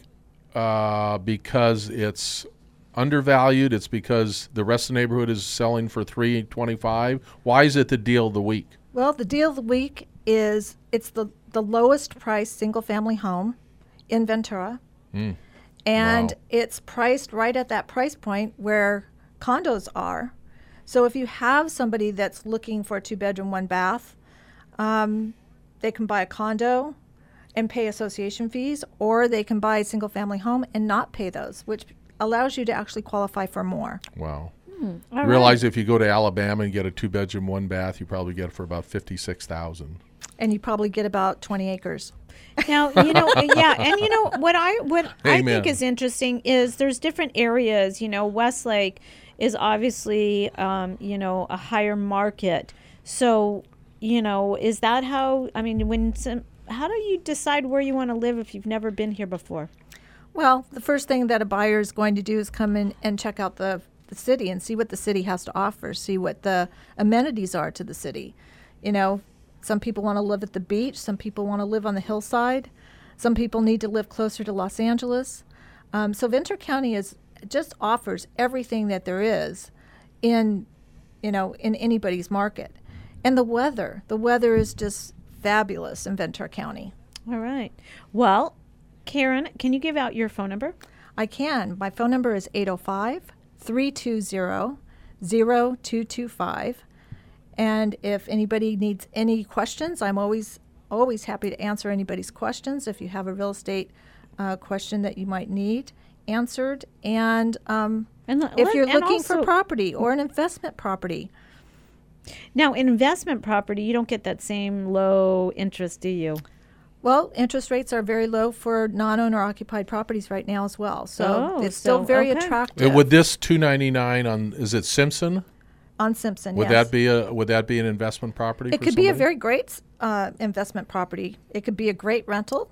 uh, because it's undervalued. It's because the rest of the neighborhood is selling for three twenty-five. Why is it the deal of the week? Well, the deal of the week is it's the, the lowest priced single family home in Ventura. Mm. And Wow. it's priced right at that price point where condos are. So if you have somebody that's looking for a two bedroom, one bath, um, they can buy a condo and pay association fees, or they can buy a single family home and not pay those, which allows you to actually qualify for more. Wow. Hmm. You All realize right. if you go to Alabama and get a two bedroom, one bath, you probably get it for about fifty-six thousand. And you probably get about twenty acres. Now, you know, yeah, and you know what I what I Amen. think is interesting is there's different areas. You know, Westlake is obviously, um, you know, a higher market. So, you know, is that how? I mean, when some, how do you decide where you want to live if you've never been here before? Well, the first thing that a buyer is going to do is come in and check out the, the city and see what the city has to offer, see what the amenities are to the city. You know, some people want to live at the beach, some people want to live on the hillside. Some people need to live closer to Los Angeles. Um, so Ventura County is just offers everything that there is in, you know, in anybody's market. And the weather, the weather is just fabulous in Ventura County. All right. Well, Karen, can you give out your phone number? I can. My phone number is eight oh five, three two zero, zero two two five. And if anybody needs any questions, I'm always always happy to answer anybody's questions. If you have a real estate uh, question that you might need answered, and um, and if let, you're and looking also, for property or an investment property. Now, in investment property, you don't get that same low interest, do you? Well, interest rates are very low for non-owner occupied properties right now as well. So oh, it's still so, very okay. attractive. Would this two ninety-nine on, is it Simpson? On Simpson, Would yes. that be a would that be an investment property? It for could be a somebody? very great uh, investment property. It could be a great rental.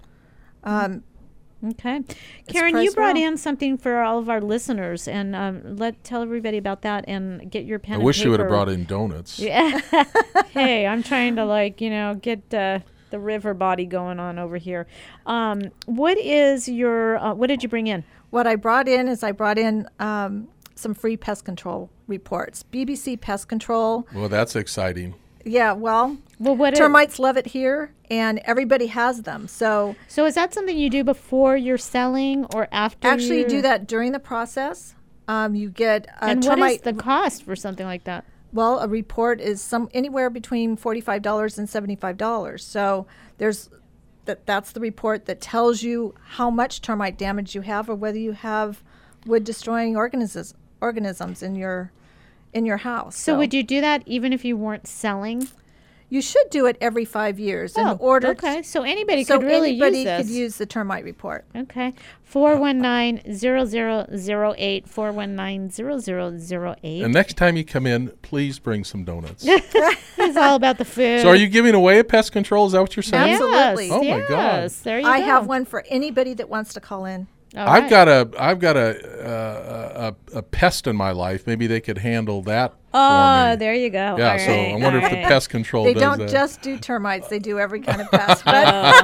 Um, okay, Karen, you priced brought well. in something for all of our listeners, and um, let tell everybody about that and get your pen. I and wish you would have paper. brought in donuts. Yeah. Hey, I'm trying to like you know get uh, the river body going on over here. Um, what is your? Uh, what did you bring in? What I brought in is I brought in um, some free pest control reports. B B C Pest Control. Well, that's exciting. Yeah, well, well what termites is, love it here, and everybody has them. So, so is that something you do before you're selling or after? Actually, you're... you do that during the process. Um, you get a and termite. what is the cost for something like that? Well, a report is some anywhere between forty-five dollars and seventy-five dollars. So there's that. That's the report that tells you how much termite damage you have, or whether you have wood-destroying organisms organisms in your in your house. So, so would you do that even if you weren't selling? You should do it every five years oh, in order. Okay, so anybody so could really anybody use this. could use the termite report. Okay, four one nine zero zero zero eight four one nine zero zero zero eight. And next time you come in, please bring some donuts. It's all about the food. So, are you giving away a pest control? Is that what you're saying? Absolutely. Yes, oh yes, my God! There you I go. have one for anybody that wants to call in. All I've right. got a I've got a, uh, a a pest in my life. Maybe they could handle that. Oh, for me. there you go. Yeah, All so right, I wonder all if the right. pest control They does don't that. just do termites; they do every kind of pest. But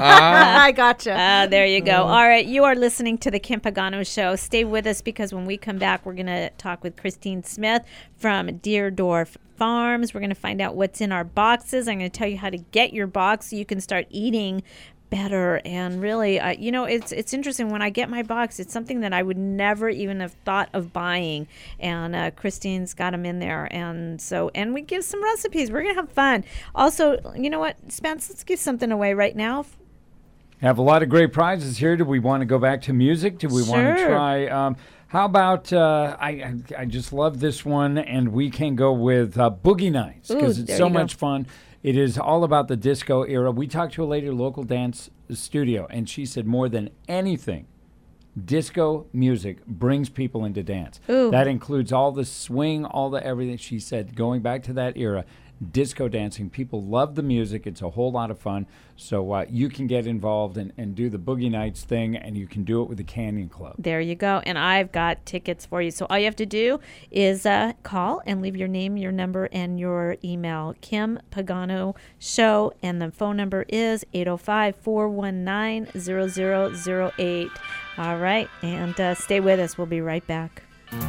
I gotcha. Uh, there you go. All right, you are listening to the Kim Pagano Show. Stay with us because when we come back, we're going to talk with Christine Smith from Deerdorf Farms. We're going to find out what's in our boxes. I'm going to tell you how to get your box so you can start eating better. And really, uh, you know, it's it's interesting. When I get my box, it's something that I would never even have thought of buying. And uh, Christine's got them in there. And so, and we give some recipes. We're going to have fun. Also, you know what, Spence, let's give something away right now. Have a lot of great prizes here. Do we want to go back to music? Do we want to Sure. try? Um, how about, uh, I, I I just love this one, and we can go with uh, Boogie Nights because Ooh, it's there so you go. much fun. It is all about the disco era. We talked to a lady at a local dance studio, and she said more than anything, disco music brings people into dance. Ooh. That includes all the swing, all the everything. She said going back to that era, disco dancing, people love the music. It's a whole lot of fun. So uh, you can get involved and, and do the Boogie Nights thing, and you can do it with the Canyon Club. There you go. And I've got tickets for you. So all you have to do is uh, call and leave your name, your number, and your email. Kim Pagano Show. And the phone number is eight oh five, four one nine, zero zero zero eight. All right. And uh, stay with us. We'll be right back.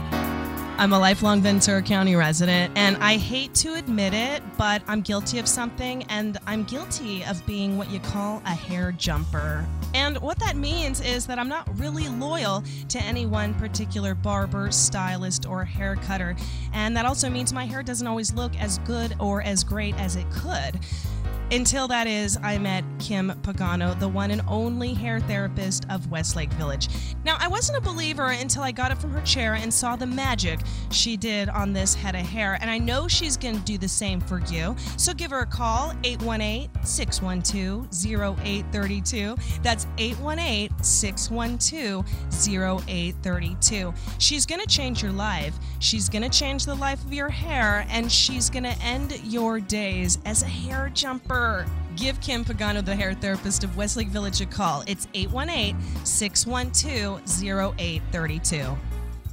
I'm a lifelong Ventura County resident, and I hate to admit it, but I'm guilty of something, and I'm guilty of being what you call a hair jumper. And what that means is that I'm not really loyal to any one particular barber, stylist, or hair cutter. And that also means my hair doesn't always look as good or as great as it could. Until that is, I met Kim Pagano, the one and only hair therapist of Westlake Village. Now, I wasn't a believer until I got it from her chair and saw the magic she did on this head of hair, and I know she's going to do the same for you. So give her a call, eight one eight, six one two, zero eight three two. That's eight one eight, six one two, zero eight three two. She's going to change your life. She's going to change the life of your hair, and she's going to end your days as a hair jumper. Give Kim Pagano, the hair therapist of Westlake Village, a call. It's eight one eight, six one two, zero eight three two.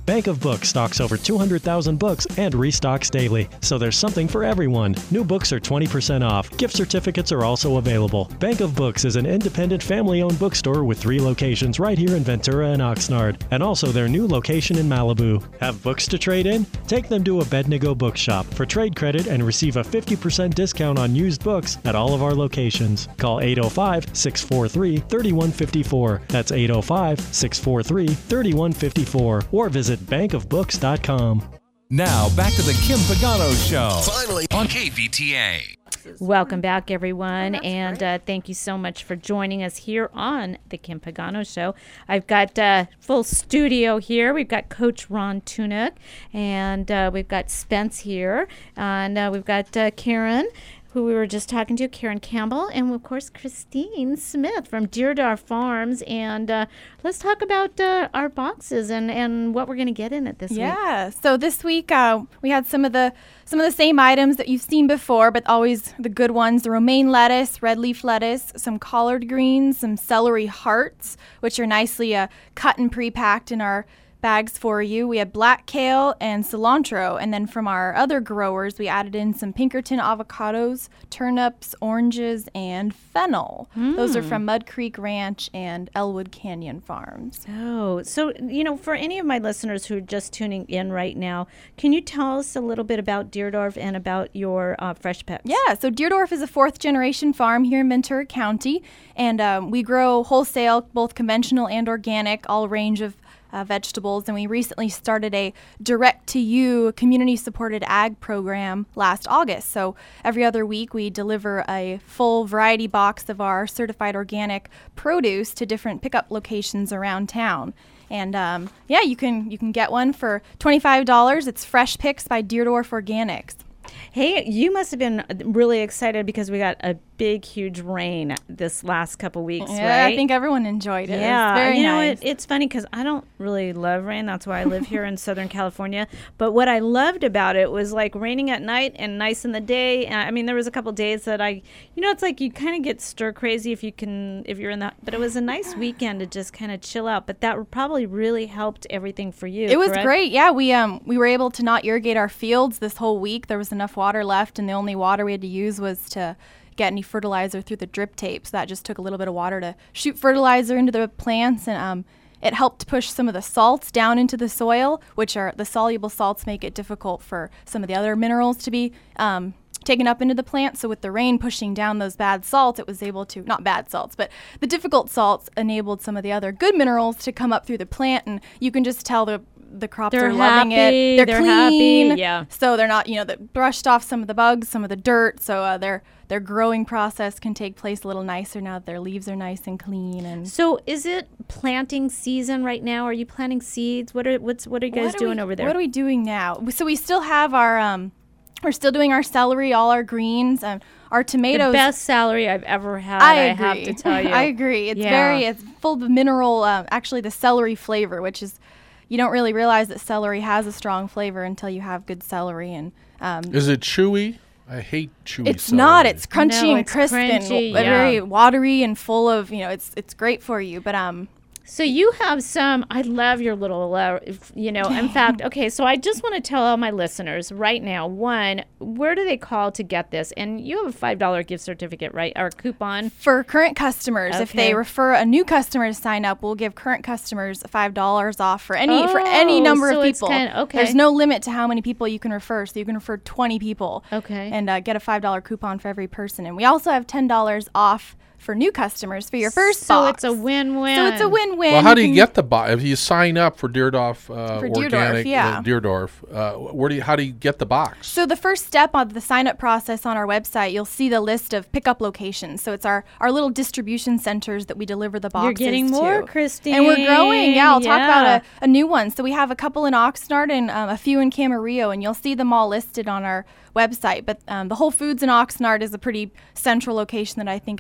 Bank of Books stocks over two hundred thousand books and restocks daily, so there's something for everyone. New books are twenty percent off. Gift certificates are also available. Bank of Books is an independent family-owned bookstore with three locations right here in Ventura and Oxnard, and also their new location in Malibu. Have books to trade in? Take them to Abednego Bookshop for trade credit and receive a fifty percent discount on used books at all of our locations. Call eight oh five, six four three, three one five four. That's eight oh five, six four three, three one five four. Or visit bank of books dot com. Now, back to the Kim Pagano Show. Finally on K V T A. Welcome back, everyone, and uh, thank you so much for joining us here on the Kim Pagano Show. I've got uh, full studio here. We've got Coach Ron Tunick, and uh, we've got Spence here, and uh, we've got uh, Karen, who we were just talking to, Karen Campbell, and of course Christine Smith from Deerdorf Farms. And uh, let's talk about uh, our boxes and, and what we're going to get in it this yeah. week. Yeah, so this week uh, we had some of the some of the same items that you've seen before, but always the good ones: the romaine lettuce, red leaf lettuce, some collard greens, some celery hearts, which are nicely uh, cut and pre-packed in our bags for you. We had black kale and cilantro, and then from our other growers we added in some Pinkerton avocados, turnips, oranges, and fennel. Mm. Those are from Mud Creek Ranch and Elwood Canyon Farms. Oh, so you know, for any of my listeners who are just tuning in right now, can you tell us a little bit about Deerdorf and about your uh, Fresh Pets? Yeah, so Deerdorf is a fourth generation farm here in Ventura County, and um, we grow wholesale, both conventional and organic, all range of Uh, vegetables, and we recently started a direct-to-you community-supported ag program last August. So every other week we deliver a full variety box of our certified organic produce to different pickup locations around town. And um, yeah, you can you can get one for twenty-five dollars. It's Fresh Picks by Deerdorf Organics. Hey, you must have been really excited because we got a big, huge rain this last couple weeks, yeah, right? I think everyone enjoyed it. Yeah, it was very you know, nice. it, it's funny because I don't really love rain. That's why I live here in Southern California. But what I loved about it was like raining at night and nice in the day. And, I mean, there was a couple days that I, you know, it's like you kind of get stir crazy if you can, if you're in that. But it was a nice weekend to just kind of chill out. But that probably really helped everything for you. It was correct? great. Yeah, we um we were able to not irrigate our fields this whole week. There was enough water left, and the only water we had to use was to get any fertilizer through the drip tape. So that just took a little bit of water to shoot fertilizer into the plants, and um, it helped push some of the salts down into the soil, which are the soluble salts make it difficult for some of the other minerals to be um, taken up into the plant. So with the rain pushing down those bad salts, it was able to, not bad salts, but the difficult salts enabled some of the other good minerals to come up through the plant, and you can just tell the the crops they're are loving happy, it. They're, they're clean. happy, yeah. So they're not, you know, they brushed off some of the bugs, some of the dirt. So uh, their their growing process can take place a little nicer now that their leaves are nice and clean. And so, is it planting season right now? Are you planting seeds? What are what's what are you guys what are doing we, over there? What are we doing now? So we still have our um, we're still doing our celery, all our greens, and our tomatoes. The best celery I've ever had. I, I agree. have to tell you. I agree. It's yeah. very it's full of mineral. Uh, actually, the celery flavor, which is. You don't really realize that celery has a strong flavor until you have good celery. And um, is it chewy? I hate chewy It's celery. not. It's crunchy No, and it's crisp crunchy, and yeah. very watery and full of, you know, it's it's great for you. But um, So you have some, I love your little, uh, if- you know, in fact, okay, so I just want to tell all my listeners right now, one, where do they call to get this? And you have a five dollar gift certificate, right, or coupon? For current customers, if Okay. they refer a new customer to sign up, we'll give current customers five dollars off for any for any Oh, number so of it's people. kinda- okay. There's no limit to how many people you can refer, so you can refer twenty people. Okay. And uh, get a five dollar coupon for every person. And we also have ten dollars off for new customers for your first So box. it's a win-win. So it's a win-win. Well, how do you can- get the box? If you sign up for Deerdorf uh, For Deerdorf, Organic, yeah. uh, Deerdorf, uh, where do you, how do you get the box? So the first step of the sign-up process on our website, you'll see the list of pickup locations. So it's our, our little distribution centers that we deliver the boxes You're getting to. more, Christine. And we're growing. Yeah, I'll talk Yeah. about a, a new one. So we have a couple in Oxnard and um, a few in Camarillo, and you'll see them all listed on our website. But um, the Whole Foods in Oxnard is a pretty central location that I think everyone knows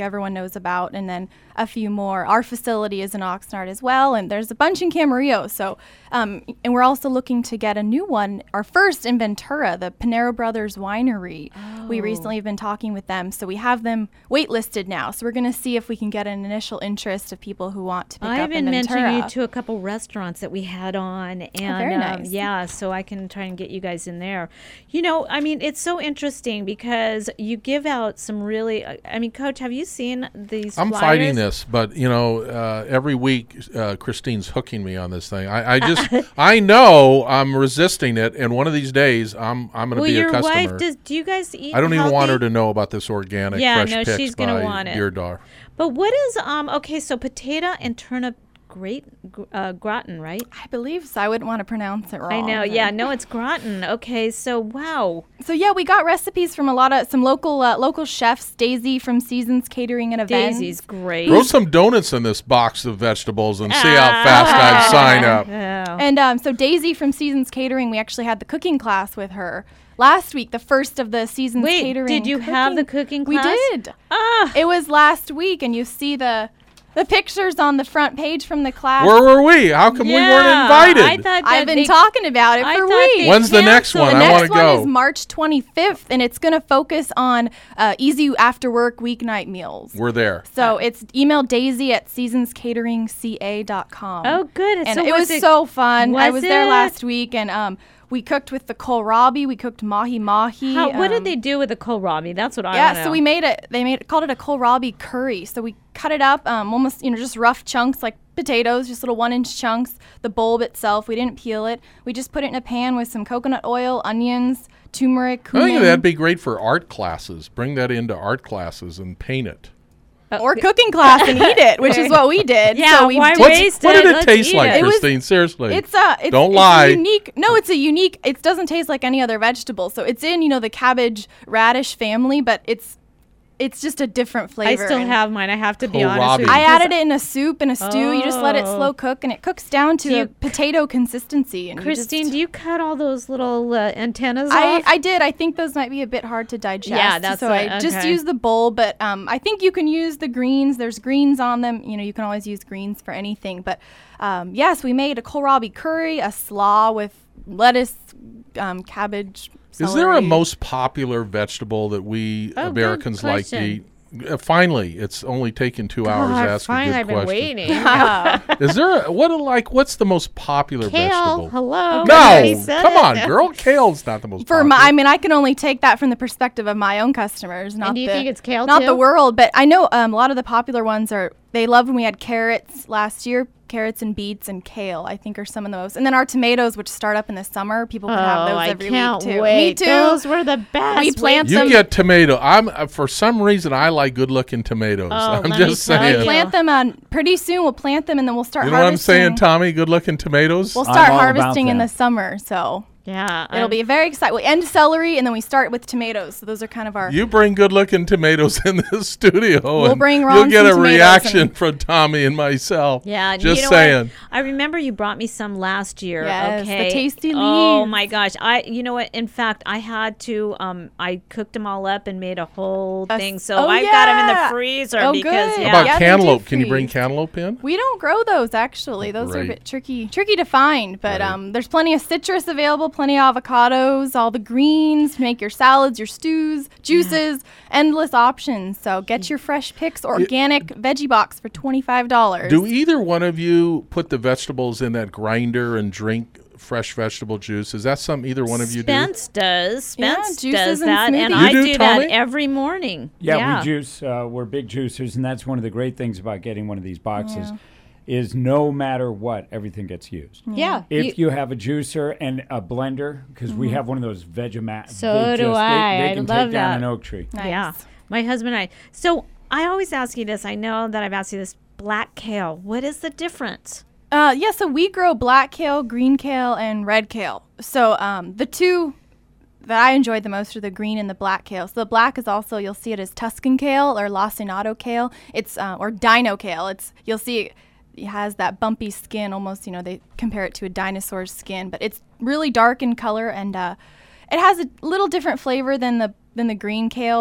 knows about, and then a few more. Our facility is in Oxnard as well, and there's a bunch in Camarillo. So, um, and we're also looking to get a new one, our first in Ventura, the Panero Brothers Winery. Oh. We recently have been talking with them, so we have them waitlisted now. So we're going to see if we can get an initial interest of people who want to pick I've up in been Ventura. mentioning you to a couple restaurants that we had on, and Oh, very um, nice. yeah, so I can try and get you guys in there. You know, I mean, it's so interesting because you give out some really. I mean, Coach, have you seen these? I'm flyers? fighting this, but you know, uh, every week uh, Christine's hooking me on this thing. I, I just, I know I'm resisting it, and one of these days I'm, I'm going to Well, be your a customer. wife, does, do you guys eat? I don't even want her healthy? to know about this organic Yeah, fresh no, picks she's gonna by want it. Deerdar. But what is um? Okay, so potato and turnip, great uh, gratin, right? I believe so. I wouldn't want to pronounce it wrong. I know. Yeah, no, it's gratin. Okay, so wow. So yeah, we got recipes from a lot of some local uh, local chefs. Daisy from Seasons Catering and Events. Daisy's great. Throw some donuts in this box of vegetables and see how fast I sign up. Yeah. And um, so Daisy from Seasons Catering, we actually had the cooking class with her last week, the first of the Seasons Wait, Catering. did you have the cooking class? We did. Ah. It was last week, and you see the the pictures on the front page from the class. Where were we? How come we weren't Yeah, invited? I thought I've that been they- talking about it I for thought weeks. they When's the next canceled. one? The I next wanna one go. is March twenty-fifth, and it's going to focus on uh, easy after-work weeknight meals. We're there. So it's email Daisy at seasons catering c a dot com. Oh, good. And So it was was so fun. I was was there it? last week, and um, we cooked with the kohlrabi. We cooked mahi mahi. How, what did um, they do with the kohlrabi? That's what I want Yeah, to know. so we made it. They made called it a kohlrabi curry. So we cut it up, um, almost you know just rough chunks like potatoes, just little one-inch chunks. The bulb itself, we didn't peel it. We just put it in a pan with some coconut oil, onions, turmeric, I cumin. think that'd be great for art classes. Bring that into art classes and paint it. or cooking class and eat it, which is what we did. Yeah, so we why did- What's- waste what it? did it Let's taste eat like, it. It was- Christine? Seriously. It's a it's, Don't it's lie. A unique. No, it's a unique. It doesn't taste like any other vegetable. So it's in you know the cabbage radish family, but it's it's just a different I flavor. still and have mine. I have to be Kohlrabi. honest with you. I because added it in a soup and a stew. You just let it Oh. slow cook, and it cooks down to Do a you- potato consistency. And you Christine, just- do you cut all those little uh, antennas I, off? I did. I think those might be a bit hard to digest. Yeah, that's so what- I just okay. use the bowl. But um, I think you can use the greens. There's greens on them. You know, you can always use greens for anything. But um, yes, we made a kohlrabi curry, a slaw with lettuce, um, cabbage. Is there a celery. most popular vegetable that we Oh, good Americans like to question. eat? Uh, finally, it's only taken two hours to God, ask fine, a good I've been question. waiting. Is there a, what a, like what's the most popular Kale, vegetable? hello. No, I said come it. on, girl. Kale's not the most For popular. my, I mean, I can only take that from the perspective of my own customers, not do you the, think it's kale not too? the world. But I know um, a lot of the popular ones are. They loved when we had carrots last year. Carrots and beets and kale, I think, are some of those. And then our tomatoes, which start up in the summer, people can have Oh, those I every can't week too. wait. Me too. Those were the best. We plant you them. get tomato. I'm uh, for some reason I like good-looking tomatoes. Oh, I'm let me just tell saying. you. plant them on pretty soon. We'll plant them and then we'll start You know what I'm harvesting. saying, Tommy? Good-looking tomatoes. We'll I'm start all about harvesting in that. the summer, so Yeah. it'll I'm- be very exciting. We end celery and then we start with tomatoes. So those are kind of our. You bring good-looking tomatoes in the studio. We'll and bring You'll Ron get some a tomatoes reaction and- from Tommy and myself. Yeah, just you know saying. What? I remember you brought me some last year. Yes, the okay. tasty Oh leaves. my gosh! I, you know what? In fact, I had to. Um, I cooked them all up and made a whole A thing. s- So oh, I got them in the yeah. freezer Oh, because good. yeah. How about Yeah, they do cantaloupe? Can you bring freeze. cantaloupe in? We don't grow those actually. Those are a Right. bit tricky, tricky to find. But Right. um, there's plenty of citrus available, plenty of avocados, all the greens. Make your salads, your stews, juices, endless options. So get your fresh picks, organic veggie box for twenty-five dollars. Do either one of you put the vegetables in that grinder and drink fresh vegetable juice? Is that something either one of you do? Spence does. Yeah, Spence juices does and that, and smoothies. I You do, do that Tommy? every morning. Yeah, we juice. Uh, we're big juicers, and that's one of the great things about getting one of these boxes. Is no matter what, everything gets used. Yeah. If you, have a juicer and a blender, because we have one of those Vegemat. So they do just, I. They, they I can love take down that. an oak tree. Nice. Yeah, my husband and I. So I always ask you this. I know that I've asked you this. Black kale. What is the difference? Uh, yeah, so we grow black kale, green kale, and red kale. So um, the two that I enjoyed the most are the green and the black kale. So the black is also, you'll see it as Tuscan kale or lacinato kale. It's uh, or dino kale. It's you'll see it, it has that bumpy skin, almost. You know, they compare it to a dinosaur's skin, but it's really dark in color and uh, it has a little different flavor than the than the green kale. But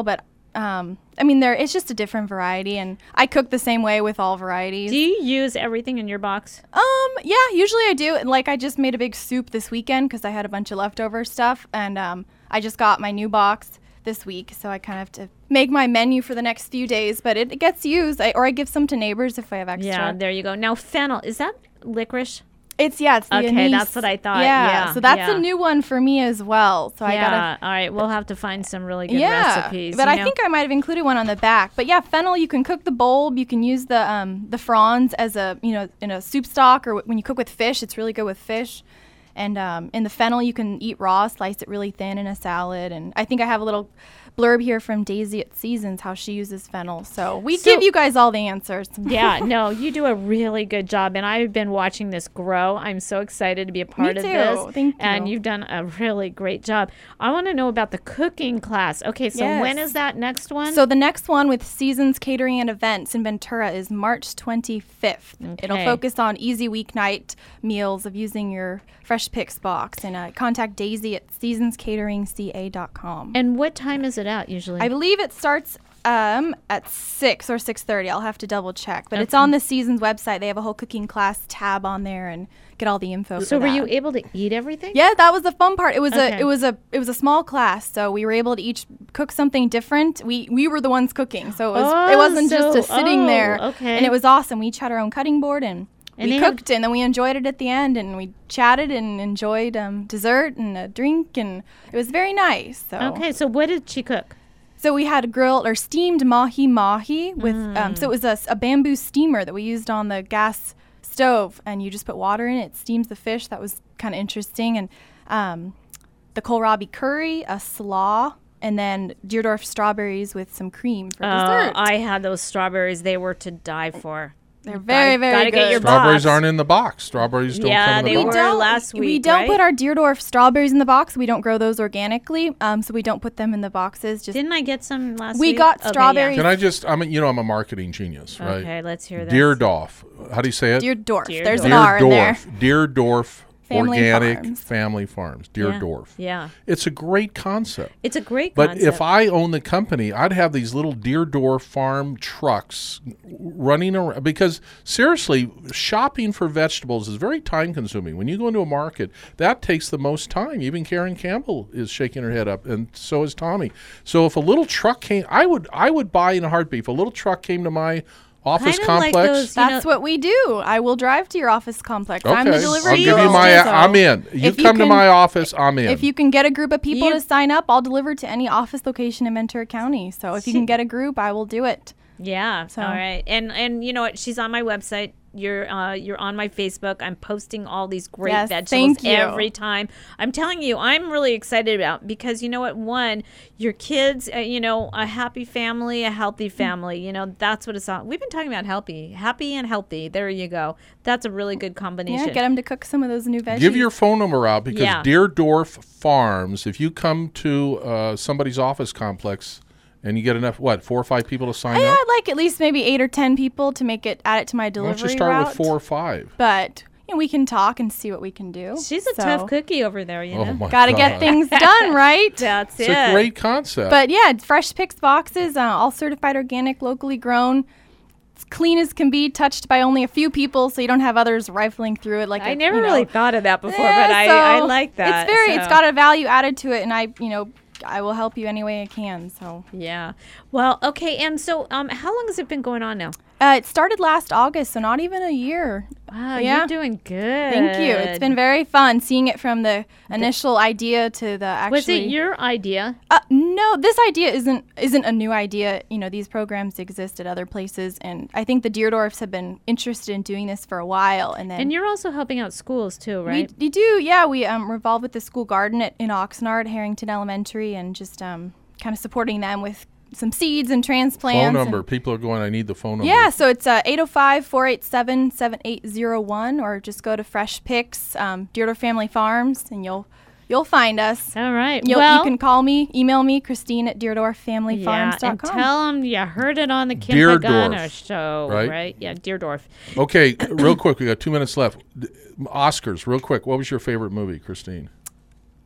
Um, I mean, there it's just a different variety, and I cook the same way with all varieties. Do you use everything in your box? Um, yeah, usually I do. And like, I just made a big soup this weekend because I had a bunch of leftover stuff, and um, I just got my new box this week, so I kind of have to make my menu for the next few days. But it, it gets used, I, or I give some to neighbors if I have extra. Yeah, there you go. Now, fennel, is that licorice? It's, yeah, it's the Okay, anise. that's what I thought. Yeah, Yeah, so that's yeah. a new one for me as well. So I yeah, gotta. all right. We'll have to find some really good Yeah, recipes. but you I know? think I might have included one on the back. But yeah, fennel, you can cook the bulb. You can use the um, the fronds as a, you know, in a soup stock, or when you cook with fish, it's really good with fish. And um, in the fennel, you can eat raw, slice it really thin in a salad. And I think I have a little blurb here from Daisy at Seasons, how she uses fennel. So we So- give you guys all the answers. Yeah, no, you do a really good job, and I've been watching this grow. I'm so excited to be a part of too. this. Thank And you. you've done a really great job. I want to know about the cooking class. Okay, so Yes. when is that next one? So the next one with Seasons Catering and Events in Ventura is March twenty-fifth. It'll Okay. focus on easy weeknight meals of using your Fresh Picks box. And uh, contact Daisy at seasons catering c a dot com. and what time is it at usually? I believe it starts um, at six or six thirty. I'll have to double check. But it's Okay. on the Seasons website. They have a whole cooking class tab on there and get all the info. so for were that. you able to eat everything? Yeah, that was the fun part. It was Okay. a it was a it was a small class, so we were able to each cook something different. We we were the ones cooking, so it was Oh, it wasn't just a so- sitting oh, there. okay. And it was awesome. We each had our own cutting board and, And we they have- cooked, and then we enjoyed it at the end, and we chatted and enjoyed um, dessert and a drink, and it was very nice. So Okay, so what did she cook? so we had grilled or steamed mahi mahi with um, so it was a, s- a bamboo steamer that we used on the gas stove, and you just put water in it, it steams the fish. That was kind of interesting. And um, the kohlrabi curry, a slaw, and then Deerdorf strawberries with some cream for Oh, dessert. I had those strawberries. They were to die for. They're very, very gotta good. get your Strawberries box. aren't in the box. Strawberries don't Yeah, come in the they box. were last week. we don't right? put our Deerdorf strawberries in the box. We don't grow those organically, um, so we don't put them in the boxes. Just Didn't I get some last We week? got Okay, yeah. strawberries. Can I just, I mean, you know, I'm a marketing genius, right? Okay, let's hear this. Deerdorf. How do you say it? Deerdorf. Deerdorf. There's an R in there. Deerdorf. Deerdorf Family Organic Farms. Family Farms. Yeah, Deerdorf. Yeah. It's a great concept. It's a great But concept. if I own the company, I'd have these little Deerdorf farm trucks running around. Because seriously, shopping for vegetables is very time consuming. When you go into a market, that takes the most time. Even Karen Campbell is shaking her head up, and so is Tommy. So if a little truck came, I would I would buy in a heartbeat. If a little truck came to my office Kinda like complex. those- You That's know- what we do. I will drive to your office complex. I'm the Okay, delivery I'll give girl. you my. So I'm in. You if you come to can- my office, I'm in. If you can get a group of people You- to sign up, I'll deliver to any office location in Ventura County. So if you can get a group, I will do it. Yeah. So- All right. And and you know what? She's on my website. You're uh, you're on my Facebook. I'm posting all these great Yes, vegetables thank you. every time. I'm telling you, I'm really excited about because you know what? One, your kids, uh, you know, a happy family, a healthy family. You know, that's what it's all. We've been talking about healthy, happy and healthy. There you go. That's a really good combination. Yeah, get them to cook some of those new veggies. Give your phone number out because Yeah. Deerdorf Farms, if you come to uh, somebody's office complex and you get enough, what, four or five people to sign I up? had like at least maybe eight or ten people to make it add it to my Why delivery don't you start route. with four or five? But you know, we can talk and see what we can do. She's a So, tough cookie over there. You Oh know. my Gotta God. get things done, right? That's It's it. a great concept. But yeah, it's Fresh Picks boxes, uh, all certified organic, locally grown. It's clean as can be, touched by only a few people, so you don't have others rifling through it. Like I a, never you know. really thought of that before, Yeah, but I, so I like that. It's very, it's so. got a value added to it, and I, you know, I will help you any way I can. So Yeah. Well, okay. And so, um, how long has it been going on now? uh, it started last August, so not even a year. Wow, Yeah. you're doing good. Thank you. It's been very fun seeing it from the initial idea to the actually. Was it your idea? Uh, no, this idea isn't isn't a new idea. You know, these programs exist at other places, and I think the Deerdorfs have been interested in doing this for a while. And then And you're also helping out schools too, right? we, we do, yeah. We um, revolve with the school garden at, in Oxnard, Harrington Elementary, and just um, kind of supporting them with some seeds and transplants. phone and- number. People are going, I need the phone number. Yeah, so it's uh, eight oh five, four eight seven, seven eight oh one, or just go to Fresh Picks, um, Deerdorf Family Farms, and you'll you'll find us. All right. You'll, well, you can call me, email me, Christine at deerdorf family farms yeah, dot and com. tell them you heard it on the Kim Deerdorf, Pagano show, right? right? Yeah, Deerdorf. Okay, real quick. We got two minutes left. D- Oscars, real quick. What was your favorite movie, Christine?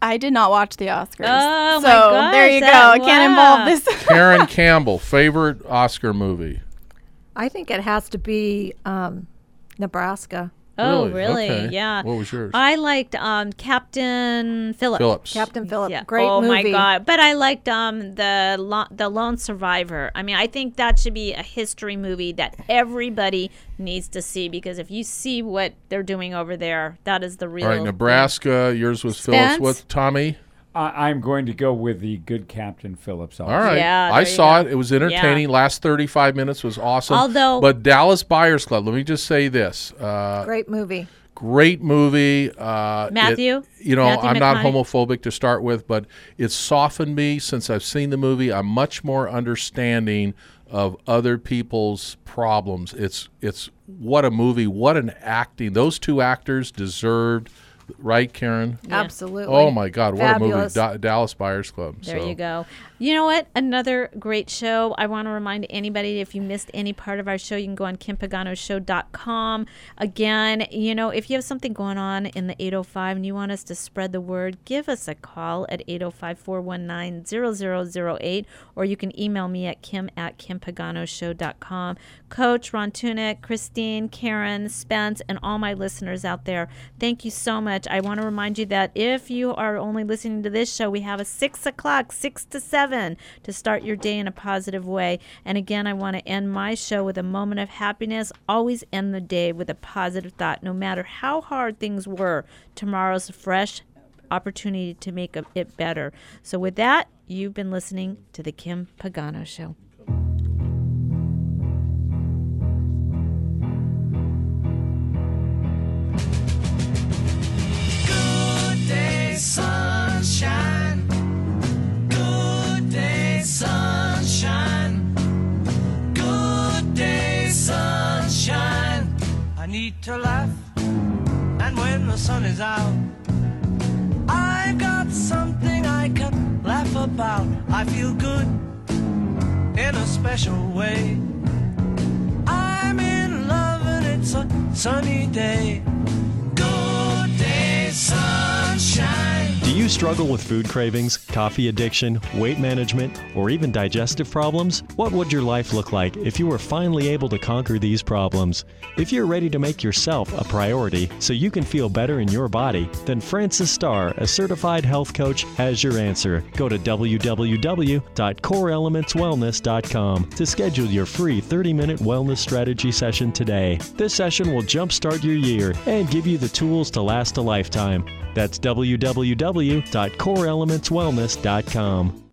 I did not watch the Oscars. Oh, so my gosh, there you go. that- I can't wow. involve this. Karen Campbell, favorite Oscar movie? I think it has to be um, Nebraska. Oh, Really? really? Okay. Yeah. What was yours? I liked um, Captain Phillips. Phillips. Captain Phillips. Yeah. Great oh movie. my God! But I liked um the lo- the Lone Survivor. I mean, I think that should be a history movie that everybody needs to see, because if you see what they're doing over there, that is the real. All right, Nebraska. Yours was Spence? Phillips. What, Tommy? I I'm going to go with the good Captain Phillips. Also. All right. Yeah, I there you saw go. it. It was entertaining. Yeah. Last thirty-five minutes was awesome. Although- but Dallas Buyers Club, let me just say this. Uh, Great movie. Great movie. Uh, Matthew? it- you know, Matthew I'm not McConaughey? homophobic to start with, but it's softened me since I've seen the movie. I'm much more understanding of other people's problems. It's it's what a movie, what an acting. Those two actors deserved, right, Karen? Absolutely. Oh my God, what Fabulous. a movie! Da- Dallas Buyers Club. There so. you go. You know what? Another great show. I want to remind anybody, if you missed any part of our show, you can go on kim pagano show dot com. Again, you know, if you have something going on in the eight oh five and you want us to spread the word, give us a call at eight oh five, four one nine, zero zero zero eight, or you can email me at kim at kim pagano show dot com. Coach, Ron Tunick, Christine, Karen, Spence, and all my listeners out there, thank you so much. I want to remind you that if you are only listening to this show, we have a six o'clock, six to seven to start your day in a positive way. And again, I want to end my show with a moment of happiness. Always end the day with a positive thought. No matter how hard things were, tomorrow's a fresh opportunity to make it better. So with that, you've been listening to The Kim Pagano Show. Good day, sunshine. Good day, sunshine. Good day, sunshine. I need to laugh, and when the sun is out, I've got something I can laugh about. I feel good in a special way. I'm in love and it's a sunny day. Good day, sunshine. Do you struggle with food cravings, coffee addiction, weight management, or even digestive problems? What would your life look like if you were finally able to conquer these problems? If you're ready to make yourself a priority so you can feel better in your body, then Francis Starr, a certified health coach, has your answer. Go to w w w dot core elements wellness dot com to schedule your free thirty minute wellness strategy session today. This session will jumpstart your year and give you the tools to last a lifetime. That's w w w dot core elements wellness dot com.